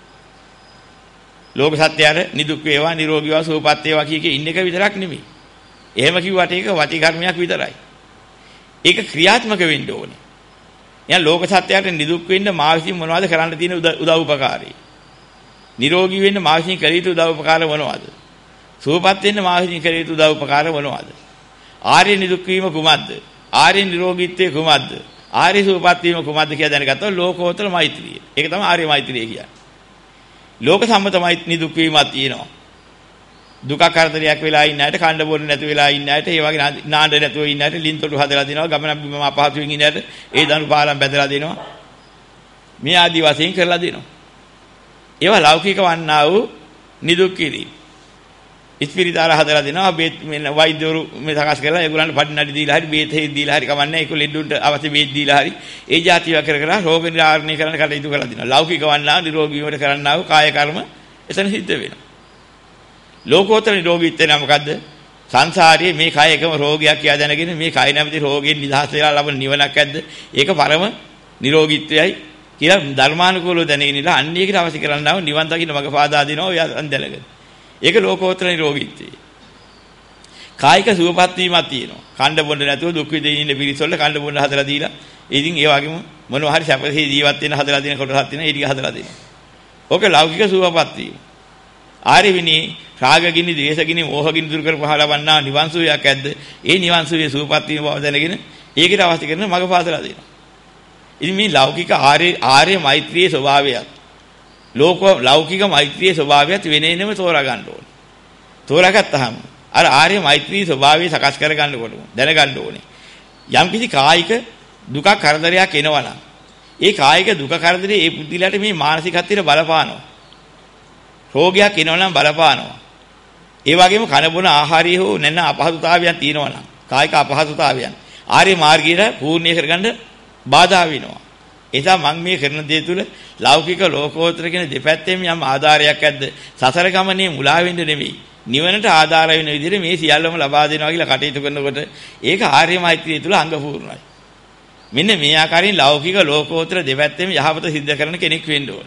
ලෝක සත්‍යයට නිදුක් වේවා, නිරෝගී වේවා, සුවපත් වේවා කිය කිය ඉන්න එක විතරක් නෙමෙයි. එහෙම කිව්වට ඒක වචී කර්මයක් විතරයි. ඒක ක්‍රියාත්මක වෙන්න ඕනේ. එහෙනම් ලෝක සත්‍යයට නිදුක් වෙන්න මා විසින් මොනවද කරන්න තියෙන උදව් උපකාරී? නිරෝගී වෙන්න මා විසින් කළ යුතු උදව් උපකාර මොනවද? සුවපත් වෙන්න මා විසින් කළ යුතු උදව් උපකාර මොනවද? ආර්ය නිදුක් වීම කුමක්ද? ආර්ය නිරෝගීත්වය කුමක්ද? ආර්ය සුවපත් වීම කුමක්ද කියලා දැනගත්තොත් ලෝකෝත්තර මෛත්‍රිය. ඒක තමයි ආර්ය මෛත්‍රිය කියන්නේ. ලෝක සම්මත මෛත්‍රී දුක් වීමක් තියෙනවා. දුක කරදරයක් වෙලා ඉන්න ඇයට, කණ්ඩ බොන්න නැතු වෙලා ඉන්න ඇයට, ඒ වගේ නාඩ නැතුව ඉන්න ඇයට ලින්තොටු හදලා දෙනවා. ගමන බිම අපහසුයෙන් ඉන්න ඇයට ඒ දනු පාලම් බැදලා දෙනවා. මේ ආදි වශයෙන් කරලා දෙනවා. ඒවා ලෞකික වන්නා වූ නිදුක් කිරීම. ඉස්පිරිතාල හදලා දෙනවා. බේත් මෙන්න වෛද්‍යවරු මේ සකස් කරලා ඒගොල්ලන්ට පඩි නඩි දීලා හරි බේත් හේ දීලා හරි කමන්නේ. ඒක ලෙඩුන්ට අවශ්‍ය බේත් දීලා හරි ඒ જાතිව කර කර රෝග නිවාරණය කරන්න කටයුතු කරලා දෙනවා. ලෞකික වන්නා නිරෝගී වීමට කරන්නා වූ කාය කර්ම එතන සිද්ධ වෙනවා. ලෝකෝත්තර නිරෝගීත්වය නම් මොකද්ද? සංසාරයේ මේ කය එකම රෝගයක් කියලා දැනගෙන මේ කය නැමැති රෝගයෙන් නිදහස් වෙලා ලබන නිවනක් ඇද්ද? ඒක පරම නිරෝගීත්වයයි කියලා ධර්මානුකූලව දැනගෙන ඉඳලා අන්න ඒකට අවශ්‍ය කරන්නා වූ නිවන් දකින්න මඟ පාදා දෙනවා ඔය අන්දලගෙන. ඒක ලෝකෝත්තර නිරෝගීත්වය. කායික සුවපත් වීමක් තියෙනවා. කණ්ඩ බොන්න නැතුව දුක් විඳින්න ඉන්න පිරිසොල්ල කණ්ඩ බොන්න හදලා දීලා ඉතින් ඒ වගේම මොනවා හරි සැපසේ ජීවත් වෙන්න හදලා දෙන කොටසක් තියෙනවා. ඒ ටික හදලා දෙනවා. ඕක ලෞකික සුවපත් වීම. ආරිවිනි රාගගිනි, ද්වේෂගිනි, මෝහගිනි දුරු කර පහලවන්නා නිවන් සුවයක් ඇද්ද? ඒ නිවන් සුවේ සුවපත් වීම බව දැනගෙන ඒකට අවශ්‍ය කරන මඟ පාදලා දෙනවා. ඉතින් මේ ලෞකික ආර්ය ආර්ය මෛත්‍රියේ ස්වභාවයත් ලෝක ලෞකික මෛත්‍රියේ ස්වභාවයත් වෙනෙනම තෝරා ගන්න ඕනේ. තෝරාගත්තාම අර ආර්ය මෛත්‍රී ස්වභාවය සකස් කර ගන්නකොට දැනගන්න ඕනේ. යම්කිසි කායික දුක කරදරයක් එනවා නම් ඒ කායික දුක කරදරේ ඒ බුද්ධිලට මේ මානසිකත්වයට බලපානවා. රෝගයක් එනවා නම් බලපානවා. ඒ වගේම කන බොන ආහාරය හෝ නැත්නම් අපහසුතාවයන් තියෙනවා නම් කායික අපහසුතාවයන් ආර්ය මාර්ගයට පූර්ණ්‍ය කරගන්න බාධා වෙනවා. එතන මම මේ කරන දේ තුල ලෞකික ලෝකෝත්තර කියන දෙපැත්තෙම යම් ආධාරයක් ඇද්ද? සසර ගමනේ මුලා වෙන්න නෙමෙයි. නිවනට ආධාර වෙන විදිහට මේ සියල්ලම ලබා දෙනවා කියලා කටයුතු කරනකොට ඒක ආර්ය මෛත්‍රිය තුල අංග පූර්ණයි. මෙන්න මේ ආකාරයෙන් ලෞකික ලෝකෝත්තර දෙපැත්තෙම යහපත සිද්ධ කරන කෙනෙක් වෙන්න ඕන.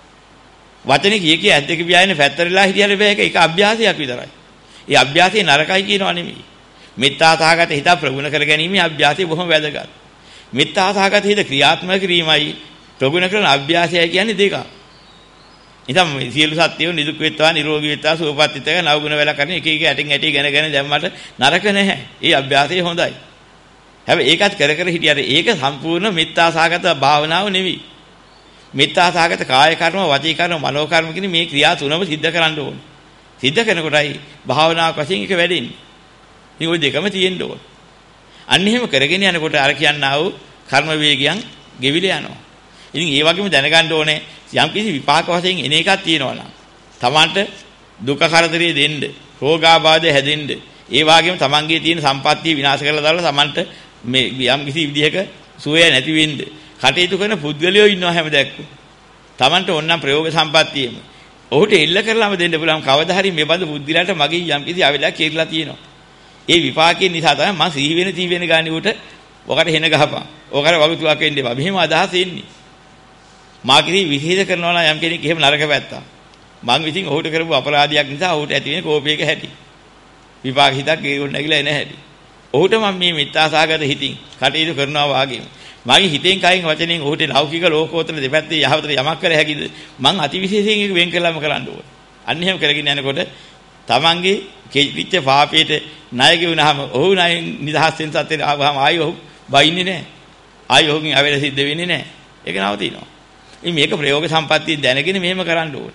වචනේ කිය කිය ඇද්දක පියාගෙන පැත්තරලා හිටියල බෑ. ඒක ඒක අභ්‍යාසයක් විතරයි. ඒ අභ්‍යාසය නරකයි කියනවා නෙමෙයි. මෙත්තාසහගත හිත ප්‍රගුණ කර ගැනීමේ අභ්‍යාසය බොහොම වැදගත්. මෙත්තාසහගත හිත ක්‍රියාත්මක කිරීමයි ප්‍රගුණ කරන අභ්‍යාසයයි කියන්නේ දෙකක්. ඉතින් මේ සියලු සත්‍යෝ නිදුක් වෙත්වා, නිරෝගී වෙත්වා, සුවපත් වෙත්වා නවගුණ වෙලා කරන එක එක ඇටින් ඇටි ගෙන ගෙන දැම්මට නරක නැහැ. ඒ අභ්‍යාසය හොඳයි. හැබැයි ඒකත් කර කර හිටියට ඒක සම්පූර්ණ මෙත්තාසහගත භාවනාව නෙවෙයි. මෙත්තාසහගත කාය කර්ම, වචී කර්ම, මනෝ කර්ම කියන මේ ක්‍රියා තුනම සිද්ධ කරන්න ඕනේ. සිද්ධ කරනකොටයි භාවනාවක් වශයෙන් එක වැඩෙන්නේ. ඉතින් ওই දෙකම තියෙන්න ඕනේ. අන්න එහෙම කරගෙන යනකොට අර කියන්නා වූ කර්ම වේගයන් ගෙවිලා යනවා. ඉතින් ඒ වගේම දැනගන්න ඕනේ යම් කිසි විපාක වශයෙන් එන එකක් තියෙනවා නම් තමන්ට දුක කරදරේ දෙන්න, රෝගාබාධ හැදෙන්න, ඒ වගේම තමන්ගේ තියෙන සම්පත්තිය විනාශ කරලා දාලා තමන්ට මේ යම් කිසි විදිහක සුවය නැති වෙන්න කටයුතු කරන පුද්ගලයෝ ඉන්නවා හැමදැක්කෝ. තමන්ට ඕනනම් ප්‍රයෝග සම්පත්තියෙම ඔහුට එල්ල කරලාම දෙන්න පුළුවන්. කවදා හරි මේ බඳු බුද්ධිලාට මගේ යම් කිසි අවලක් කියලා තියෙනවා. ඒ විපාකයෙන් නිසා තමයි මම සිහි වෙන තී වෙන ගානේ උට ඔකට හෙන ගහපන්. ඔකට වගතුවක් වෙන්න එපා. මෙහෙම අදහස් එන්නේ. මා කිසි විශේෂ කරනවා නම් යම් කෙනෙක් එහෙම නරක පැත්තා. මං විසින් ඔහුට කරපු අපරාධයක් නිසා ඔහුට ඇති වෙන කෝපයක හැටි. විපාක හිතක් ගෙවුණ නැගිලා එන හැටි. ඔහුට මම මේ මිත්‍යාසහගත හිතින් කටයුතු කරනවා වාගේම මගේ හිතෙන් කයින් වචනෙන් ඔහුට ලෞකික ලෝකෝත්තර දෙපැත්තේ යහවතට යමක් කර හැකිද මං අතිවිශේෂයෙන් ඒක වෙන් කළාම කරන්න ඕනේ. අන්න එහෙම කරගෙන යනකොට තමන්ගේ කෙලිච්ච පාපයට ණය ගෙවුනහම ඔහු ණය නිදහස් වෙන සත්‍යෙට ආවම ආයි ඔහු බයින්නේ නැහැ. ආයි ඔහුගෙන් අවැඩ සිද්ධ වෙන්නේ නැහැ. ඒක නවතිනවා. ඉතින් මේක ප්‍රයෝග සම්පත්තිය දැනගෙන මෙහෙම කරන්න ඕනේ.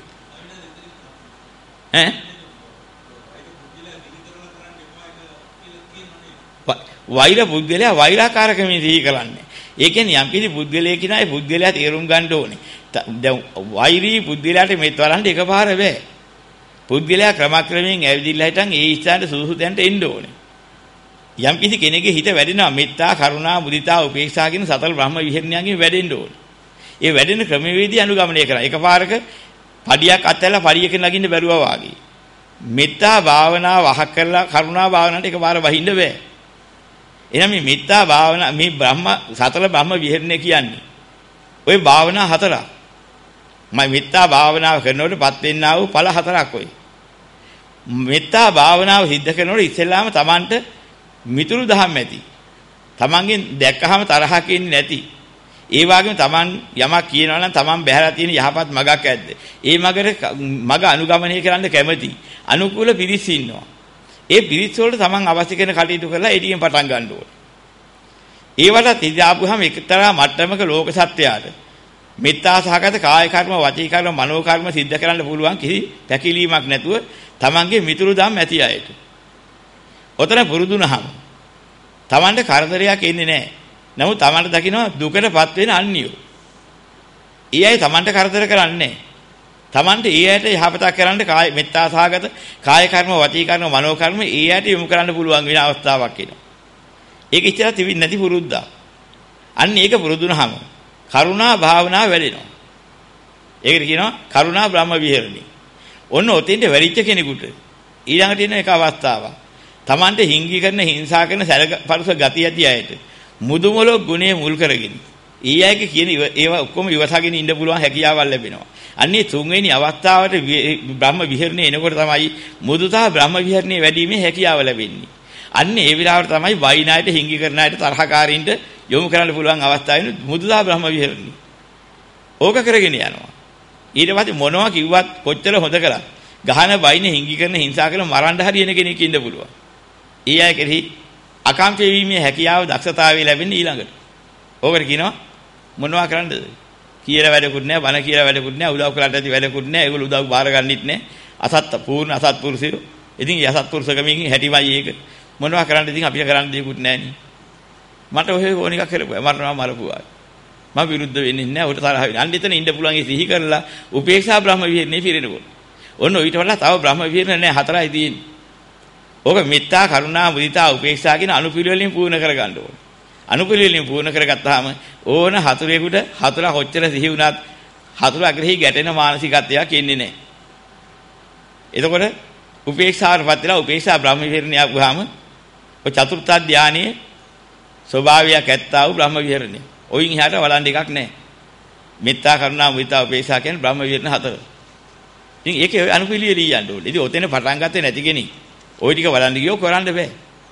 ඈ වෛර පුද්ගලයා වෛරාකාරකමෙන් සිහි කරන්නේ. ඒ කියන්නේ යම් කිසි පුද්ගලයෙක් කෙනායි පුද්ගලයා තේරුම් ගන්න ඕනේ. දැන් වෛරී පුද්ගලයාට මෙත් වරන්න එකපාර බෑ. පුද්ගලයා ක්‍රමක්‍රමයෙන් ඇවිදිලා හිටන් ඒ ස්ථානට සුදුසු තැනට එන්න ඕනේ. යම් කිසි කෙනෙකුගේ හිත වැඩෙනවා මෙත්තා, කරුණා, මුදිතා, උපේක්ෂා කියන සතර බ්‍රහ්ම විහරණයන්ගෙන් වැඩෙන්න ඕනේ. ඒ වැඩෙන ක්‍රමවේදී අනුගමනය කරා. එකපාරක පඩියක් අත්හැරලා පඩියකින් නගින්න බැරුවා වාගේ. මෙත්තා භාවනාව වහ කරලා කරුණා භාවනාවට එකපාර වහින්න බෑ. එහෙනම් මේ මෙත්තා භාවනා මේ බ්‍රහ්ම සතර බ්‍රහ්ම විහරණය කියන්නේ ওই භාවනා හතරක්. මම මෙත්තා භාවනාව කරනකොටපත් වෙන්නා වූ ඵල හතරක් ඔය. මෙත්තා භාවනාව සිද්ධ කරනකොට ඉස්සෙල්ලාම Tamanට මිතුරු දහම් ඇති. Tamanගෙන් දැක්කහම තරහක් එන්නේ නැති. ඒ වගේම Taman යමක් කියනවා නම් Taman බැහැලා තියෙන යහපත් මගක් ඇද්ද? ඒ මගට මග අනුගමනය කරන්න කැමති. අනුකූල පිරිස් ඉන්නවා. ඒ පිරිස් වලට Taman අවශ්‍ය කරන කටයුතු කරලා ඒ ටිකෙන් පටන් ගන්න ඕනේ. ඒවට ඉඳාපුවාම එක්තරා මට්ටමක ලෝක සත්‍යයට මෙත්තා සහගත කාය කර්ම, වචී කර්ම, මනෝ කර්ම සිද්ධ කරන්න පුළුවන් කිසි පැකිලීමක් නැතුව Tamanගේ මිතුරු දම් ඇති අයට. ඔතන පුරුදුනහම Tamanට කරදරයක් එන්නේ නැහැ. නමුත් Tamanට දකින්න දුකටපත් වෙන අන්‍යෝ. ඒ අය Tamanට කරදර කරන්නේ නැහැ. Tamanට ඒ අයට යහපතක් කරන්න කාය මෙත්තා සහගත කාය කර්ම, වචී කර්ම, මනෝ කර්ම ඒ අයට යොමු කරන්න පුළුවන් වෙන අවස්ථාවක් එනවා. ඒක ඉච්චර තිබෙන්නේ නැති පුරුද්දක්. අන්න ඒක පුරුදුනහම කරුණා භාවනාව වැඩෙනවා. ඒකට කියනවා කරුණා බ්‍රහ්ම විහරණි. ඔන්න ඔතෙන්ට වැඩිච්ච කෙනෙකුට ඊළඟට එන එක අවස්ථාවක්. Tamante හිංගි කරන හිංසා කරන සැලපරුස ගති ඇති අයට මුදුමලෝ ගුණය මුල් කරගෙන ඊ අයගේ කියන ඒවා ඔක්කොම ඉවසගෙන ඉන්න පුළුවන් හැකියාවක් ලැබෙනවා. අන්නේ තුන්වෙනි අවස්ථාවට බ්‍රහ්ම විහරණේ එනකොට තමයි මුදුතා බ්‍රහ්ම විහරණේ වැඩිීමේ හැකියාව ලැබෙන්නේ. අන්න ඒ විලාවට තමයි වයිනායට හිංගි කරන අයට තරහකාරීන්ට යොමු කරන්න පුළුවන් අවස්ථාවෙන් මුදුතා බ්‍රහ්ම විහරණි. ඕක කරගෙන යනවා. ඊට පස්සේ මොනවා කිව්වත් කොච්චර හොඳ කරත් ගහන වයින් හිංගි කරන හිංසා කරන මරන්න හරියන කෙනෙක් ඉන්න පුළුවන්. ඊ අය කෙරෙහි අකම්පිත වීමේ හැකියාව දක්ෂතාවය ලැබෙන්නේ ඊළඟට. ඕකට කියනවා මොනවා කරන්නද? කියලා වැඩකුත් නැහැ, බන කියලා වැඩකුත් නැහැ, උදව් කරලා ඇති වැඩකුත් නැහැ. ඒගොල්ලෝ උදව් බාර ගන්නෙත් නැහැ. අසත් පූර්ණ අසත්පුරුෂයෝ. ඉතින් ඒ අසත්පුරුෂකමින් හැටිමයි ඒක. මොනවා කරන්නද ඉතින් අපිට කරන්න දෙයක්වත් නැහැ නේ. මට ඔය ඕන එකක් කරපුවා. මරනවා මරපුවා. මම විරුද්ධ වෙන්නේ නැහැ. උට තරහ වෙන්නේ. අන්න එතන ඉන්න පුළුවන් ඒ සිහි කරලා උපේක්ෂා බ්‍රහ්ම විහරණේ පිරෙනකොට. ඔන්න ඊට වඩා තව බ්‍රහ්ම විහරණ නැහැ හතරයි තියෙන්නේ. ඕක මෙත්තා, කරුණා, මුදිතා, උපේක්ෂා කියන අනුපිළිවෙලින් පූර්ණ කරගන්න ඕනේ. අනුපිළිවෙලින් පූර්ණ කරගත්තාම ඕන හතුරෙකුට හතුර කොච්චර සිහි වුණත් හතුර අග්‍රහී ගැටෙන මානසිකත්වයක් එන්නේ නැහැ. එතකොට උපේක්ෂාවටපත් වෙලා උපේක්ෂා බ්‍රහ්ම විහරණය ආවම ඔය චතුර්ථ ධානයේ ස්වභාවයක් ඇත්තා වූ බ්‍රහ්ම විහරණය. ඔයින් එහාට වළඳ එකක් නැහැ. මෙත්තා, කරුණා, මුදිතා, උපේක්ෂා කියන බ්‍රහ්ම විහරණ හතර. ඉතින් ඒකේ අනුපිළිවෙලින් යන්න ඕනේ. ඉතින් ඔතෙන් පටන් ගත්තේ නැති කෙනෙක් ওই ටික වළඳ ගියෝ කරන්න බෑ.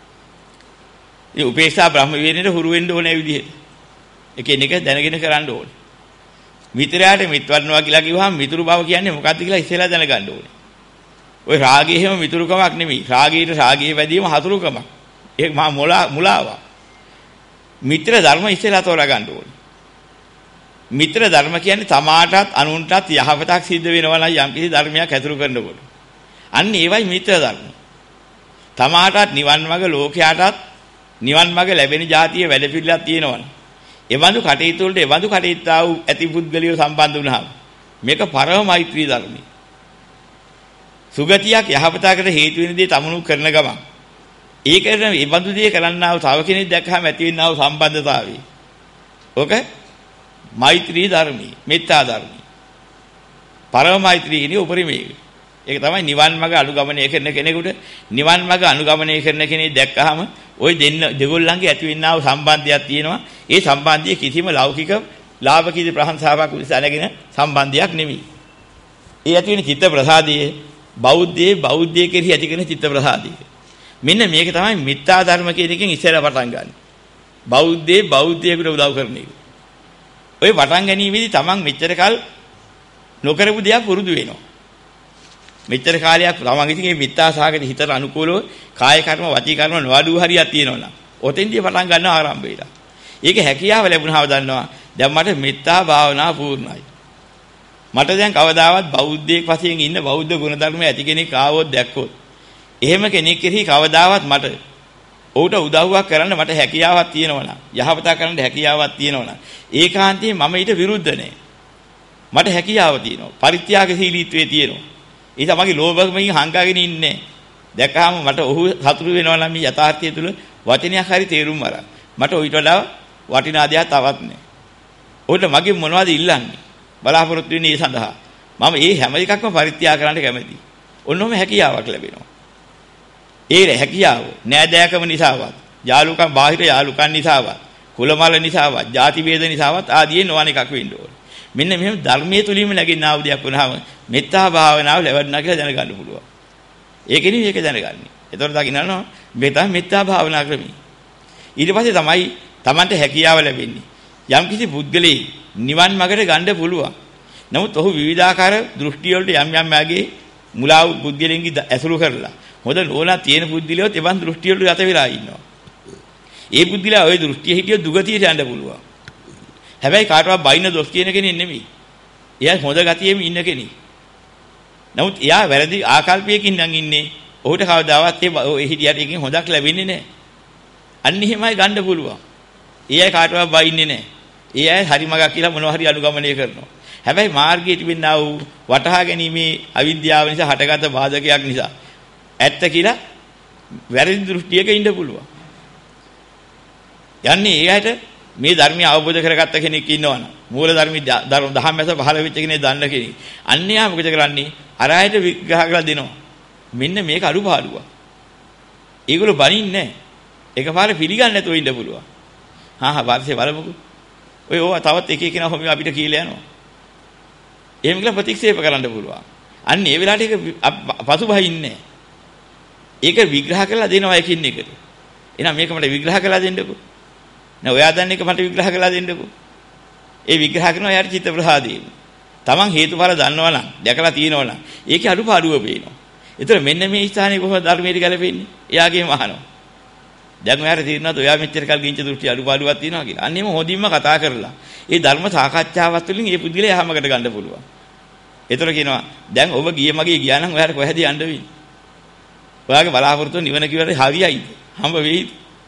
ඉතින් උපේක්ෂා බ්‍රහ්ම විහරණයට හුරු වෙන්න ඕනේ විදිහට. එකිනෙක දැනගෙන කරන්න ඕනේ. මිත්‍රයාට මිත් වඩනවා කියලා කිව්වහම මිතුරු බව කියන්නේ මොකක්ද කියලා ඉස්සෙල්ලා දැනගන්න ඕනේ. ওই රාගය හැම මිතුරුකමක් නෙමෙයි. රාගීට රාගයේ වැඩිම හතුරුකමක්. ඒක මහා මුලා මුලාවක්. මිත්‍ර ධර්ම ඉස්සෙල්ලා තෝරා ගන්න ඕනේ. මිත්‍ර ධර්ම කියන්නේ තමාටත් අනුන්ටත් යහපතක් සිද්ධ වෙනවා නම් යම්කිසි ධර්මයක් ඇතුළු කරනකොට. අන්න ඒවයි මිත්‍ර ධර්ම. තමාටත් නිවන් මඟ ලෝකයාටත් නිවන් මඟ ලැබෙන જાතිය වැඩ පිළිලක් තියෙනවනේ. එවඳු කටයුතු වලට එවඳු කටයුත්තා වූ ඇති පුද්ගලියෝ සම්බන්ධ වුණාම මේක පරම මෛත්‍රී ධර්මයි. සුගතියක් යහපතකට හේතු වෙන දේ තමනු කරන ගමන් ඒකට මේ බඳු දේ කරන්නා වූ තව කෙනෙක් දැක්කම ඇති වෙනා වූ සම්බන්ධතාවය. ඕක මෛත්‍රී ධර්මී, මෙත්තා ධර්මී. පරම මෛත්‍රීනේ උපරිමයේ. ඒක තමයි නිවන් මඟ අනුගමනය කරන කෙනෙකුට නිවන් මඟ අනුගමනය කරන කෙනෙක් දැක්කහම ওই දෙන්න දෙගොල්ලන්ගේ ඇති වෙනා වූ සම්බන්ධයක් තියෙනවා. ඒ සම්බන්ධය කිසිම ලෞකික ලාභ කීද ප්‍රශංසාවක් උදෙසා නැගෙන සම්බන්ධයක් නෙමෙයි. ඒ ඇති වෙන චිත්ත ප්‍රසාදයේ බෞද්ධයේ බෞද්ධයේ කෙරෙහි ඇති කරන චිත්ත ප්‍රසාදය. මෙන්න මේක තමයි මිත්‍යා ධර්ම කියන එකෙන් ඉස්සෙල්ලා පටන් ගන්න. බෞද්ධයේ බෞද්ධයෙකුට උදව් කරන එක. ඔය පටන් ගැනීමේදී තමන් මෙච්චර කල් නොකරපු දේක් පුරුදු වෙනවා. මෙච්චර කාලයක් තමන් ඉතින් මේ මිත්‍යා සාගත හිතට අනුකූලව කාය කර්ම වචී කර්ම නොඅඩු හරියක් තියෙනවා නම් ඔතෙන්දී පටන් ගන්න ආරම්භ වෙලා. ඒක හැකියාව ලැබුණාම දන්නවා දැන් මට මෙත්තා භාවනාව පූර්ණයි. මට දැන් කවදාවත් බෞද්ධයෙක් වශයෙන් ඉන්න බෞද්ධ ගුණධර්ම ඇති කෙනෙක් ආවොත් දැක්කොත් එහෙම කෙනෙක් කෙරෙහි කවදාවත් මට ඔහුට උදව්වක් කරන්න මට හැකියාවක් තියෙනවා නම් යහපතක් කරන්න හැකියාවක් තියෙනවා නම් ඒකාන්තයෙන් මම ඊට විරුද්ධ නැහැ. මට හැකියාව තියෙනවා. පරිත්‍යාගශීලීත්වයේ තියෙනවා. ඒ තමයිගේ ලෝභකමකින් හංගාගෙන ඉන්නේ. දැක්කහම මට ඔහු සතුටු වෙනවා නම් මේ යථාර්ථය තුල වචනයක් හරි තේරුම් අරන් මට ඊට වඩා වටිනා දෙයක් තවත් නැහැ. ඔහුට මගෙන් මොනවද ඉල්ලන්නේ? බලාපොරොත්තු වෙන්නේ ඒ සඳහා. මම මේ හැම එකක්ම පරිත්‍යාග කරන්න කැමැතියි. ඔන්නෝම හැකියාවක් ලැබෙනවා. ඒ හැකියාව නෑදෑකම නිසාවත්, යාලුකම් බාහිර යාලුකම් නිසාවත්, කුලමල නිසාවත්, ಜಾති ભેද නිසාවත් ආදී නොවන එකක් වෙන්න ඕනේ. මෙන්න මෙහෙම ධර්මයේ තුලින්ම නැගින්න ආව දෙයක් වුණාම මෙත්තා භාවනාව ලැබෙන්නා කියලා දැනගන්න පුළුවන්. ඒකෙනි මේක දැනගන්නේ. ඒතකොට දකින්නනවා මේ තමයි මෙත්තා භාවනා ක්‍රමය. ඊට පස්සේ තමයි Tamanට හැකියාව ලැබෙන්නේ. යම් කිසි පුද්ගලෙයි නිවන් මාර්ගයට ගන්න පුළුවන්. නමුත් ඔහු විවිධාකාර දෘෂ්ටි වලට යම් යම් මාගේ මුලාව පුද්ගලෙන්ගේ ඇසුරු කරලා හොඳ නෝනා තියෙන පුද්ගලයෝත් එවන් දෘෂ්ටි වලට ගත වෙලා ඉන්නවා. ඒ පුද්ගලයා ওই දෘෂ්ටිය හිටිය දුගතියට යන්න පුළුවන්. හැබැයි කාටවත් බයින්න දොස් කියන කෙනෙක් නෙමෙයි. එයා හොඳ ගතියෙම ඉන්න කෙනෙක්. නමුත් එයා වැරදි ආකල්පයකින් නම් ඉන්නේ. ඔහුට කවදාවත් ඒ හිටියට එකකින් හොදක් ලැබෙන්නේ නැහැ. අන්න එහෙමයි ගන්න පුළුවන්. ඒ අය කාටවත් බයින්නේ නැහැ. ඒ අය හරි මගක් කියලා මොනවා හරි අනුගමනය කරනවා. හැබැයි මාර්ගයේ තිබෙනා වූ වටහා ගැනීමේ අවිද්‍යාව නිසා හටගත් බාධකයක් නිසා ඇත්ත කියලා වැරදි දෘෂ්ටියක ඉන්න පුළුවන්. යන්නේ එයාට මේ ධර්මය අවබෝධ කරගත්ත කෙනෙක් ඉන්නවනම් මූල ධර්මී දහම් මැස පහළ වෙච්ච කෙනෙක් දන්න කෙනෙක්. අන්‍යයා මොකද කරන්නේ? අර ආයත විග්‍රහ කරලා දෙනවා. මෙන්න මේක අඩුපාඩුවක්. ඒගොල්ලෝ බනින්නේ නැහැ. එකපාරේ පිළිගන්නේ නැතුව ඉන්න පුළුවන්. හා හා වාර්ෂේ බලමුකෝ. ඔය ඕවා තවත් එක එකනා හොම අපිට කියලා යනවා. එහෙම කියලා ප්‍රතික්ෂේප කරන්න පුළුවන්. අන්න ඒ වෙලාවට ඒක පසුබහින්නේ නැහැ. ඒක විග්‍රහ කරලා දෙනවා එකින් එකට. එහෙනම් මේක මට විග්‍රහ කරලා දෙන්නකෝ. නෑ ඔයා දන්න එක මට විග්‍රහ කරලා දෙන්නකෝ. ඒ විග්‍රහ කරනවා යාට චිත්ත ප්‍රසාදයෙන්. Taman හේතුඵල දන්නවා නම් දැකලා තියෙනවා නම් ඒකේ අඩුපාඩුව පේනවා. ඒතර මෙන්න මේ ස්ථානයේ කොහොමද ධර්මයට ගැලපෙන්නේ? එයාගේම අහනවා. දැන් ඔයාට තේරෙනවද ඔයා මෙච්චර කල් ගින්ච දෘෂ්ටි අඩුපාඩුවක් තියෙනවා කියලා. අන්න එහෙම හොඳින්ම කතා කරලා ඒ ධර්ම සාකච්ඡාවත් වලින් මේ පුද්ගලයා යහමකට ගන්න පුළුවන්. ඒතර කියනවා දැන් ඔබ ගියේ මගේ ගියා නම් ඔයාට කොහෙද යන්න වෙන්නේ? ඔයාගේ බලාපොරොත්තු නිවන කිව්වට හරියයිද? හම්බ වෙයිද?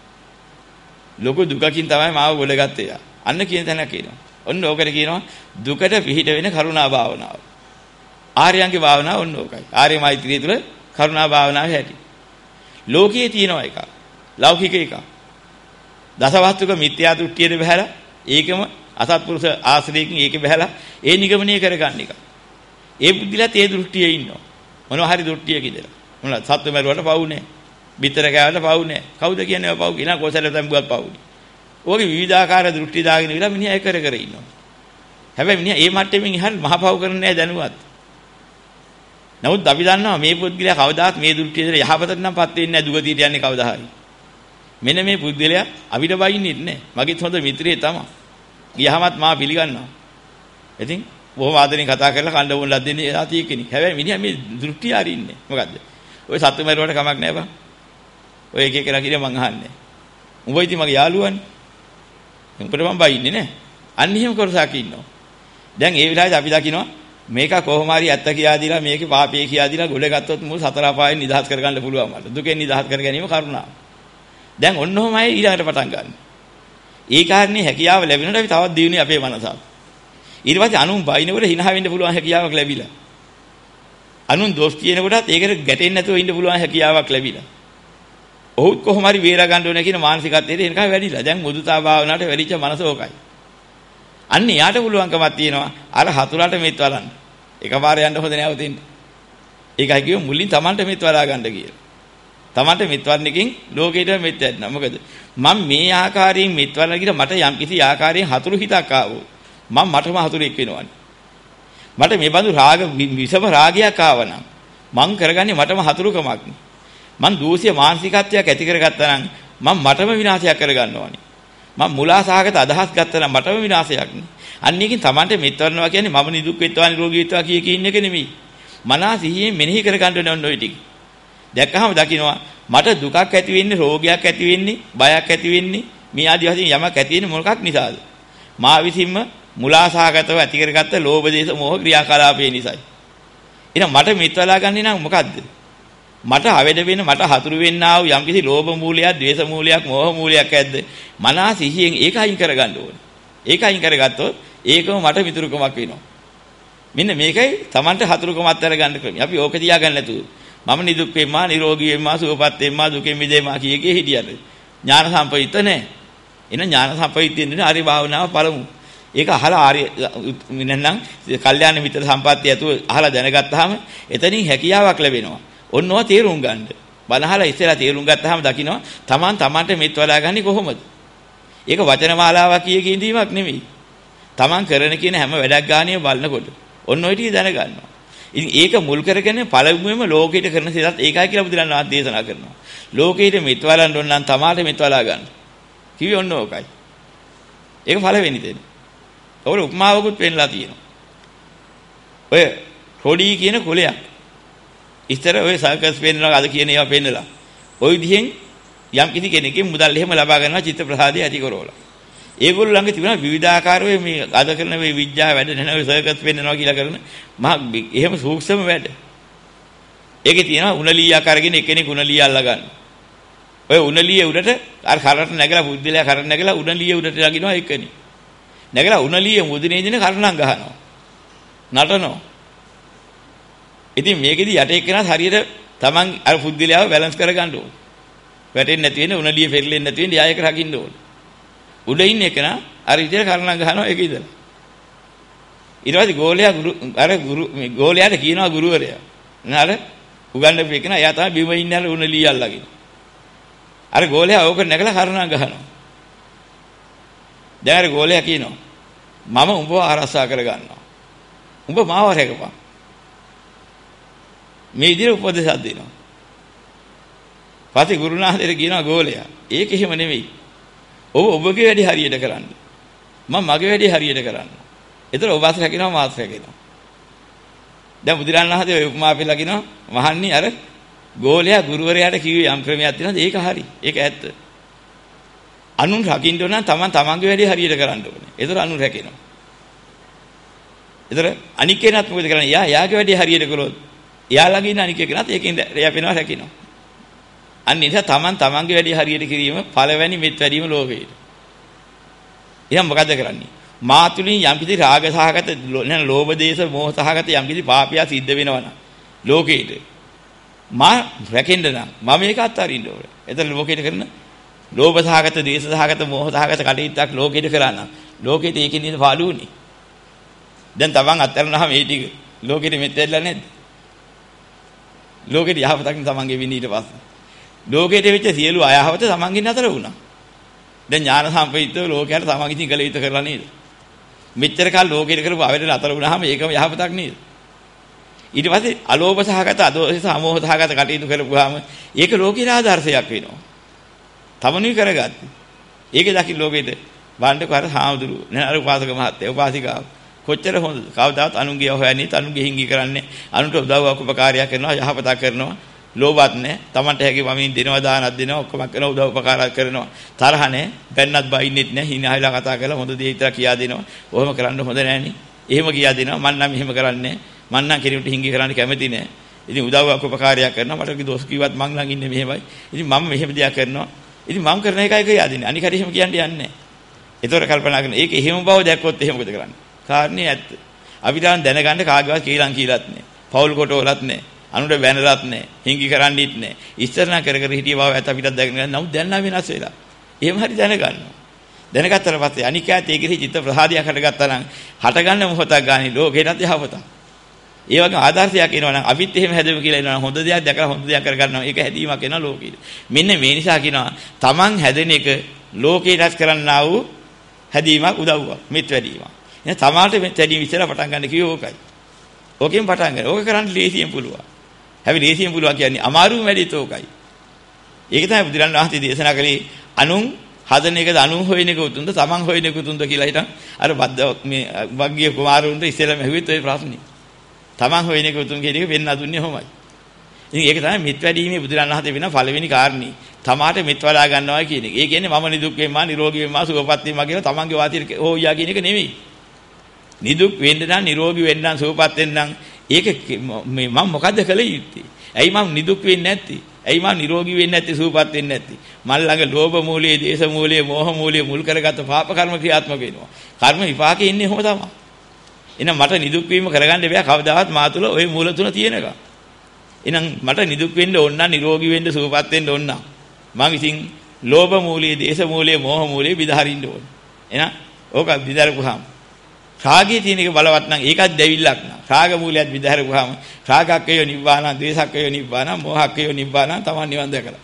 ලොකු දුකකින් තමයි මාව ගොඩගත්තේ යා. අන්න කියන තැනක් කියනවා. ඔන්න ඕකට කියනවා දුකට පිහිට වෙන කරුණා භාවනාව. ආර්යයන්ගේ භාවනාව ඔන්න ඕකයි. ආර්ය මෛත්‍රිය තුළ කරුණා භාවනාවේ හැටි. ලෝකයේ තියෙනවා එක. ලෞකික එක. දසවස්තුක මිත්‍යා දෘෂ්ටියේ බහැලා ඒකම අසත්පුරුෂ ආශ්‍රයකින් ඒක බහැලා ඒ නිගමනය කරගන්න එක. ඒ බුද්ධිලත් ඒ දෘෂ්ටියේ ඉන්නවා. මොනවා හරි දෘෂ්ටියක ඉඳලා. මොනවා සත්ව මරුවට පවුනේ. බිතර කෑවට පවුනේ. කවුද කියන්නේ පවු කියලා කොසල තැඹුවත් පවුනේ. ඕකේ විවිධාකාර දෘෂ්ටි දාගෙන ඉවිලා මිනිහා කර කර ඉන්නවා. හැබැයි මිනිහා ඒ මට්ටමින් ඉහළ මහ පවු කරන්නේ නැහැ දැනුවත්. නමුත් අපි දන්නවා මේ පුද්ගලයා කවදාත් මේ දෘෂ්ටියට යහපතට නම් පත් වෙන්නේ නැහැ දුගතියට යන්නේ කවදා හරි. මෙන්න මේ පුද්ගලයා අපිට බයින්නේ නැහැ. මගේත් හොඳ මිත්‍රයෙක් තමයි. ගියහමත් මා පිළිගන්නවා. ඉතින් බොහොම ආදරෙන් කතා කරලා කණ්ඩ වුණලා දෙන්නේ ආතිය කෙනෙක්. හැබැයි මිනිහා මේ දෘෂ්ටිය අරින්නේ. මොකද්ද? ඔය සත්තු මරුවට කමක් නැහැ බං. ඔය එක එක කියලා මං අහන්නේ. උඹ ඉතින් මගේ යාළුවානේ. උඹට මං බයින්නේ නැහැ. අන්න එහෙම කරසක් ඉන්නවා. දැන් ඒ වෙලාවේදී අපි දකිනවා මේක කොහොම හරි ඇත්ත කියා දීලා මේකේ පාපේ කියා දීලා ගොඩ ගත්තොත් මු සතර අපායෙන් නිදහස් කරගන්න පුළුවන් මට. දුකෙන් නිදහස් කර ගැනීම කරුණාව. දැන් ඔන්න ඔහමයි ඊළඟට පටන් ගන්න. ඒ කාරණේ හැකියාව ලැබෙනකොට අපි තවත් දිනුනේ අපේ මනසත්. ඊට පස්සේ අනුන් බයිනකොට hina වෙන්න පුළුවන් හැකියාවක් ලැබිලා. අනුන් දොස් කියන කොටත් ඒකට ගැටෙන්නේ නැතුව ඉන්න පුළුවන් හැකියාවක් ලැබිලා. ඔහුත් කොහොම හරි වේර ගන්න ඕනේ කියන මානසිකත්වයට එනකම් වැඩිලා. දැන් මුදුතා භාවනාවට වැඩිච්ච මනස ඕකයි. අන්න යාට පුළුවන්කමක් තියෙනවා අර හතුරට මෙත් වලන්න. එකපාර යන්න හොඳ නෑ උතින්. ඒකයි කිව්ව මුලින් Tamanට මෙත් වලා ගන්න කියලා. Tamanට මෙත් වරණකින් ලෝකෙට මෙත් ඇදෙනවා. මොකද මම මේ ආකාරයෙන් මෙත් වරණ කියලා මට යම් කිසි ආකාරයෙන් හතුරු හිතක් ආවොත් මම මටම හතුරෙක් වෙනවනේ. මට මේ බඳු රාග විසම රාගයක් ආවනම් මං කරගන්නේ මටම හතුරුකමක් නේ. මං දූෂ්‍ය මානසිකත්වයක් ඇති කරගත්තා නම් මම මටම විනාශයක් කරගන්න ඕනේ. මම මුලාසහගත අදහස් ගත්තා නම් මටම විනාශයක් නේ. අන්න එකකින් Tamante මෙත් වඩනවා කියන්නේ මම නිදුක් වෙත්වා නිරෝගී වෙත්වා කිය කී ඉන්න එක නෙමෙයි. මනස සිහියෙන් මෙනෙහි කරගන්න ඕනේ ඔන්න ඔය ටික. දැක්කහම දකින්නවා මට දුකක් ඇති වෙන්නේ, රෝගයක් ඇති වෙන්නේ, බයක් ඇති වෙන්නේ, මේ ආදි වශයෙන් යමක් ඇති වෙන්නේ මොකක් නිසාද? මා විසින්ම මුලාසහගතව ඇති කරගත්ත ලෝභ දේශ මොහ ක්‍රියාකලාපය නිසායි. එහෙනම් මට මෙත් වලා ගන්නේ නම් මොකද්ද? මට අවැඩ වෙන මට හතුරු වෙන්නා වූ යම්කිසි ලෝභ මූලයක්, ද්වේෂ මූලයක්, මෝහ මූලයක් ඇද්ද? මනස සිහියෙන් ඒක අයින් කරගන්න ඕනේ. ඒක අයින් කරගත්තොත් ඒකම මට මිතුරුකමක් වෙනවා. මෙන්න මේකයි Tamante හතුරුකමත් අරගන්න ක්‍රමය. අපි ඕක තියාගන්න නැතුව මම නිදුක් වෙම්මා, නිරෝගී වෙම්මා, සුවපත් වෙම්මා, දුකෙන් මිදෙම්මා කිය කී හිටියද ඥාන සම්පවිත නැහැ. එන ඥාන සම්පවිත වෙන්නේ ආර්ය භාවනාව පළමු. ඒක අහලා ආර්ය නැත්නම් කල්යාණ මිත්‍ර සම්පත්තිය ඇතුව අහලා දැනගත්තාම එතනින් හැකියාවක් ලැබෙනවා. ඔන්නව තේරුම් ගන්න. බනහලා ඉස්සෙල්ලා තේරුම් ගත්තාම දකින්නවා Taman Tamante මෙත් වලා ගන්නේ කොහොමද? ඒක වචන මාලාවක් කිය කී ඉඳීමක් නෙමෙයි. Taman කරන කියන හැම වැඩක් ගානිය බලනකොට ඔන්න ඔය ටික දැනගන්නවා. ඉතින් ඒක මුල් කරගෙන පළමුවෙම ලෝකෙට කරන සිතත් ඒකයි කියලා බුදුරණන් වහන්සේ දේශනා කරනවා. ලෝකෙට මෙත් වලන්න ඕන නම් තමාට මෙත් වලා ගන්න. කිව්වේ ඔන්න ඕකයි. ඒක පළවෙනි දෙන්න. ඔවල උපමාවකුත් වෙන්නලා තියෙනවා. ඔය රොඩි කියන කුලයක්. ඉතර ඔය සර්කස් පෙන්නනවා අද කියන ඒවා පෙන්නලා. ඔය විදිහෙන් යම් කිසි කෙනෙක්ගෙන් මුදල් එහෙම ලබා ගන්නවා චිත්ත ප්‍රසාදය ඇති කරවලා. ඒගොල්ලෝ ළඟ තිබුණා විවිධාකාරයේ මේ අද කරන මේ විද්‍යාව වැඩ නැන ඔය සර්කස් පෙන්නනවා කියලා කරන මහා එහෙම සූක්ෂම වැඩ. ඒකේ තියෙනවා උණලියක් අරගෙන එක්කෙනෙක් උණලිය අල්ලා ගන්න. ඔය උණලිය උඩට අර කරට නැගලා බුද්ධිලයා කරට නැගලා උණලිය උඩට ලගිනවා එක්කෙනෙක්. නැගලා උණලිය මුදිනේ දින කරණම් ගහනවා. නටනවා. ඉතින් මේකෙදි යට එක්කෙනාත් හරියට Taman අර බුද්ධිලයාව බැලන්ස් කරගන්න ඕනේ. වැටෙන්නේ නැති වෙන්නේ උණලිය පෙරලෙන්නේ නැති වෙන්නේ යායක රකින්න ඕනේ. උඩ ඉන්න එකනා අර විදියට කරණම් ගහනවා ඒක ඉඳලා. ඊට පස්සේ ගෝලයා ගුරු අර ගුරු මේ ගෝලයාට කියනවා ගුරුවරයා. නේද? උගන්වපු එකනා එයා තමයි බිම ඉන්නේ අර උණලිය අල්ලගෙන. අර ගෝලයා ඕක නැගලා කරණම් ගහනවා. දැන් අර ගෝලයා කියනවා මම උඹව ආරක්ෂා කරගන්නවා. උඹ මාව රැකපන්. මේ විදිහට උපදේශයක් දෙනවා. පස්සේ ගුරුනාථට කියනවා ගෝලයා ඒක එහෙම නෙමෙයි. ඔබ ඔබගේ වැඩි හරියට කරන්න. මම මගේ වැඩි හරියට කරන්න. ඒතර ඔබ අත රැකිනවා මාත් රැකිනවා. දැන් බුදුරණන් වහන්සේ ඔය උපමා අපිලා කියනවා මහන්නේ අර ගෝලයා ගුරුවරයාට කිව්වේ යම් ක්‍රමයක් තියෙනවද ඒක හරි. ඒක ඇත්ත. අනුන් රකින්න ඕන නම් Taman Tamanගේ වැඩි හරියට කරන්න ඕනේ. ඒතර අනුන් රැකිනවා. ඒතර අනික් කෙනාත් මොකද කරන්නේ? යා යාගේ වැඩි හරියට කළොත් එයා ළඟ ඉන්න අනික් කෙනාත් ඒකෙන් රැපෙනවා රැකිනවා. අන්න ඒ නිසා Taman Tamanගේ වැඩි හරියට කිරීම පළවෙනි මෙත් වැඩිම ලෝකයේ. එහෙනම් මොකද කරන්නේ? මා තුලින් යම්කිසි රාග සහගත නැන ලෝභ දේශ මොහ සහගත යම්කිසි පාපය සිද්ධ වෙනවනම් ලෝකයේද මා රැකෙන්න නම් මම මේක අත්හරින්න ඕනේ. එතන ලෝකයට කරන ලෝභ සහගත දේශ සහගත මොහ සහගත කටයුත්තක් ලෝකයට කරා නම් ලෝකෙට ඒකේ නේද පාළුවනේ. දැන් Taman අත්හරනහම මේ ටික ලෝකෙට මෙත් වෙලා නැද්ද? ලෝකෙට යහපතක් නේ Tamanගේ විඳ ඊට පස්සේ. ලෝකයට වෙච්ච සියලු අයහපත තමන්ගෙන් අතර වුණා. දැන් ඥාන සම්ප්‍රයුක්තව ලෝකයට තමන් ඉතින් කළ යුතු කරලා නේද? මෙච්චර කාල ලෝකයට කරපු අවැඩ අතර වුණාම ඒකම යහපතක් නේද? ඊට පස්සේ අලෝභ සහගත අදෝෂ සමෝහ සහගත කටයුතු කරපුවාම ඒක ලෝකේ ආදර්ශයක් වෙනවා. තමනුයි කරගත්තේ. ඒකේ දකින්න ලෝකෙට බණ්ඩ කර හාමුදුරු නේ අර උපාසක මහත්තයා උපාසිකාව කොච්චර හොඳද? කවදාවත් අනුන්ගේ හොයන්නේ තනුන්ගේ හිඟි කරන්නේ අනුන්ට උදව්වක් උපකාරයක් කරනවා යහපතක් කරනවා. ලෝභත් නැහැ. Tamanට හැකි වමින් දෙනවා දානක් දෙනවා ඔක්කොම කරනවා උදව් උපකාරයක් කරනවා. තරහ නැහැ. බැන්නත් බයින්නෙත් නැහැ. හිනාහිලා කතා කරලා හොඳ දේ විතර කියා දෙනවා. ඔහොම කරන්න හොඳ නැහැනේ. එහෙම කියා දෙනවා. මන් නම් එහෙම කරන්නේ නැහැ. මන් නම් කෙනෙකුට හිඟි කරන්න කැමති නැහැ. ඉතින් උදව්වක් උපකාරයක් කරනවා. මට කි දොස් කිව්වත් මං ළඟ ඉන්නේ මෙහෙමයි. ඉතින් මම මෙහෙම දෙයක් කරනවා. ඉතින් මම කරන එකයි කියා දෙන්නේ. අනික හරි එහෙම කියන්න යන්නේ නැහැ. ඒතොර කල්පනා කරන ඒක එහෙම බව දැක්කොත් එහෙම මොකද කරන්නේ? කාරණේ ඇත්ත. අපි දැන් දැනගන්න කාගේවත් කීලම් කීලත් නැහැ. පෞල් කොටවලත් නැහැ. අනුර බැනරත් නැහැ. හිඟි කරන්නෙත් නැහැ. ඉස්සරනා කර කර හිටිය බව ඇත අපිටත් දැනගන්න. නමුත් දැන් නම් වෙනස් වෙලා. එහෙම හරි දැනගන්නවා. දැනගත්තට පස්සේ අනිකාත් ඒකේ චිත්ත ප්‍රසාදයක් හටගත්තා නම් හටගන්න මොහොතක් ගානේ ලෝකේටත් යහපතක්. ඒ වගේ ආදර්ශයක් එනවා නම් අපිත් එහෙම හැදෙමු කියලා එනවා හොඳ දෙයක් දැකලා හොඳ දෙයක් කරගන්නවා. ඒක හැදීමක් එනවා ලෝකෙට. මෙන්න මේ නිසා කියනවා Taman හැදෙන එක ලෝකේටත් කරන්නා වූ හැදීමක් උදව්වක් මෙත් වැඩිවීමක්. එහෙනම් තමාට මෙත් වැඩිවීම ඉස්සලා පටන් ගන්න කිව්ව ඕකයි. ඕකෙන් පටන් ගන්න. ඕක කරන්න ලේසියෙන් පුළුවන්. හැබැයි ලේසියෙන් පුළුවන් කියන්නේ අමාරුම වැඩිත් ඕකයි. ඒක තමයි බුදුරන් වහන්සේ දේශනා කළේ අනුන් හදන එකද අනුන් හොයන එක උතුම්ද තමන් හොයන එක උතුම්ද කියලා හිටන් අර බද්ද මේ වග්ගිය කුමාරුන්ට ඉස්සෙල්ලාම ඇහුවෙත් ඔය ප්‍රශ්නේ. තමන් හොයන එක උතුම් කියන එක වෙන්න දුන්නේ කොහොමයි? ඉතින් ඒක තමයි මෙත් වැඩීමේ බුදුරන් වහන්සේ වෙන පළවෙනි කාරණේ. තමාට මෙත් වඩා ගන්නවා කියන එක. ඒ කියන්නේ මම නිදුක් වෙම්මා නිරෝගී වෙම්මා සුවපත් වෙම්මා කියලා තමන්ගේ වාසියට හොයියා කියන එක නෙවෙයි. නිදුක් වෙන්න නම් නිරෝගී වෙන්න නම් සුවපත් වෙන්න නම් ඒක මේ මම මොකද්ද කළ යුත්තේ? ඇයි මම නිදුක් වෙන්නේ නැත්තේ? ඇයි මම නිරෝගී වෙන්නේ නැත්තේ සුවපත් වෙන්නේ නැත්තේ? මල් ළඟ ලෝභ මූලයේ, දේශ මූලයේ, මෝහ මූලයේ මුල් කරගත්ත පාප කර්ම ක්‍රියාත්මක වෙනවා. කර්ම විපාකේ ඉන්නේ කොහොම තමයි? එහෙනම් මට නිදුක් වීම කරගන්න බෑ කවදාවත් මා තුළ ওই මූල තුන තියෙනකම්. එහෙනම් මට නිදුක් වෙන්න ඕන නම් නිරෝගී වෙන්න සුවපත් වෙන්න ඕන නම් මම ඉතින් ලෝභ මූලයේ, දේශ මූලයේ, මෝහ මූලයේ විදහරින්න ඕන. එහෙනම් ඕක විදහරපුවාම රාගයේ තියෙන එක බලවත් නම් ඒකත් දෙවිල්ලක් නා. රාග මූලයක් විදහරපුවාම රාගක්කය නිබ්බාන, ද්වේෂක්කය නිබ්බාන, මෝහක්කය නිබ්බාන තමන් නිවන් දැකලා.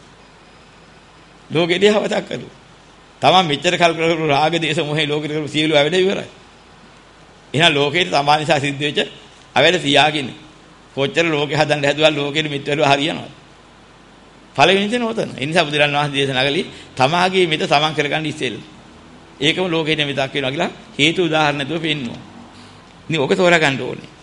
ලෝකෙදී හවතක් කළා. තමන් මෙච්චර කල් කරපු රාග, දේශ, මොහේ ලෝකෙට කරපු සියලු අවැඩ ඉවරයි. එහෙනම් ලෝකෙට තමන් නිසා සිද්ධ වෙච්ච අවැඩ තියාගෙන කොච්චර ලෝකෙ හදන්න හැදුවා ලෝකෙට මෙත් වල හරියනවද? පළවෙනි තැන උතන. ඒ නිසා බුදුරන් වහන්සේ දේශනා කළේ තමාගේ මෙත තමන් කරගන්න ඉස්සෙල්ලා. ඒකම ලෝකෙට මෙතක් වෙනවා කියලා හේතු උදාහරණ නැතුව පෙන්නනවා. ඉතින් ඕක තෝරා ගන්න ඕනේ.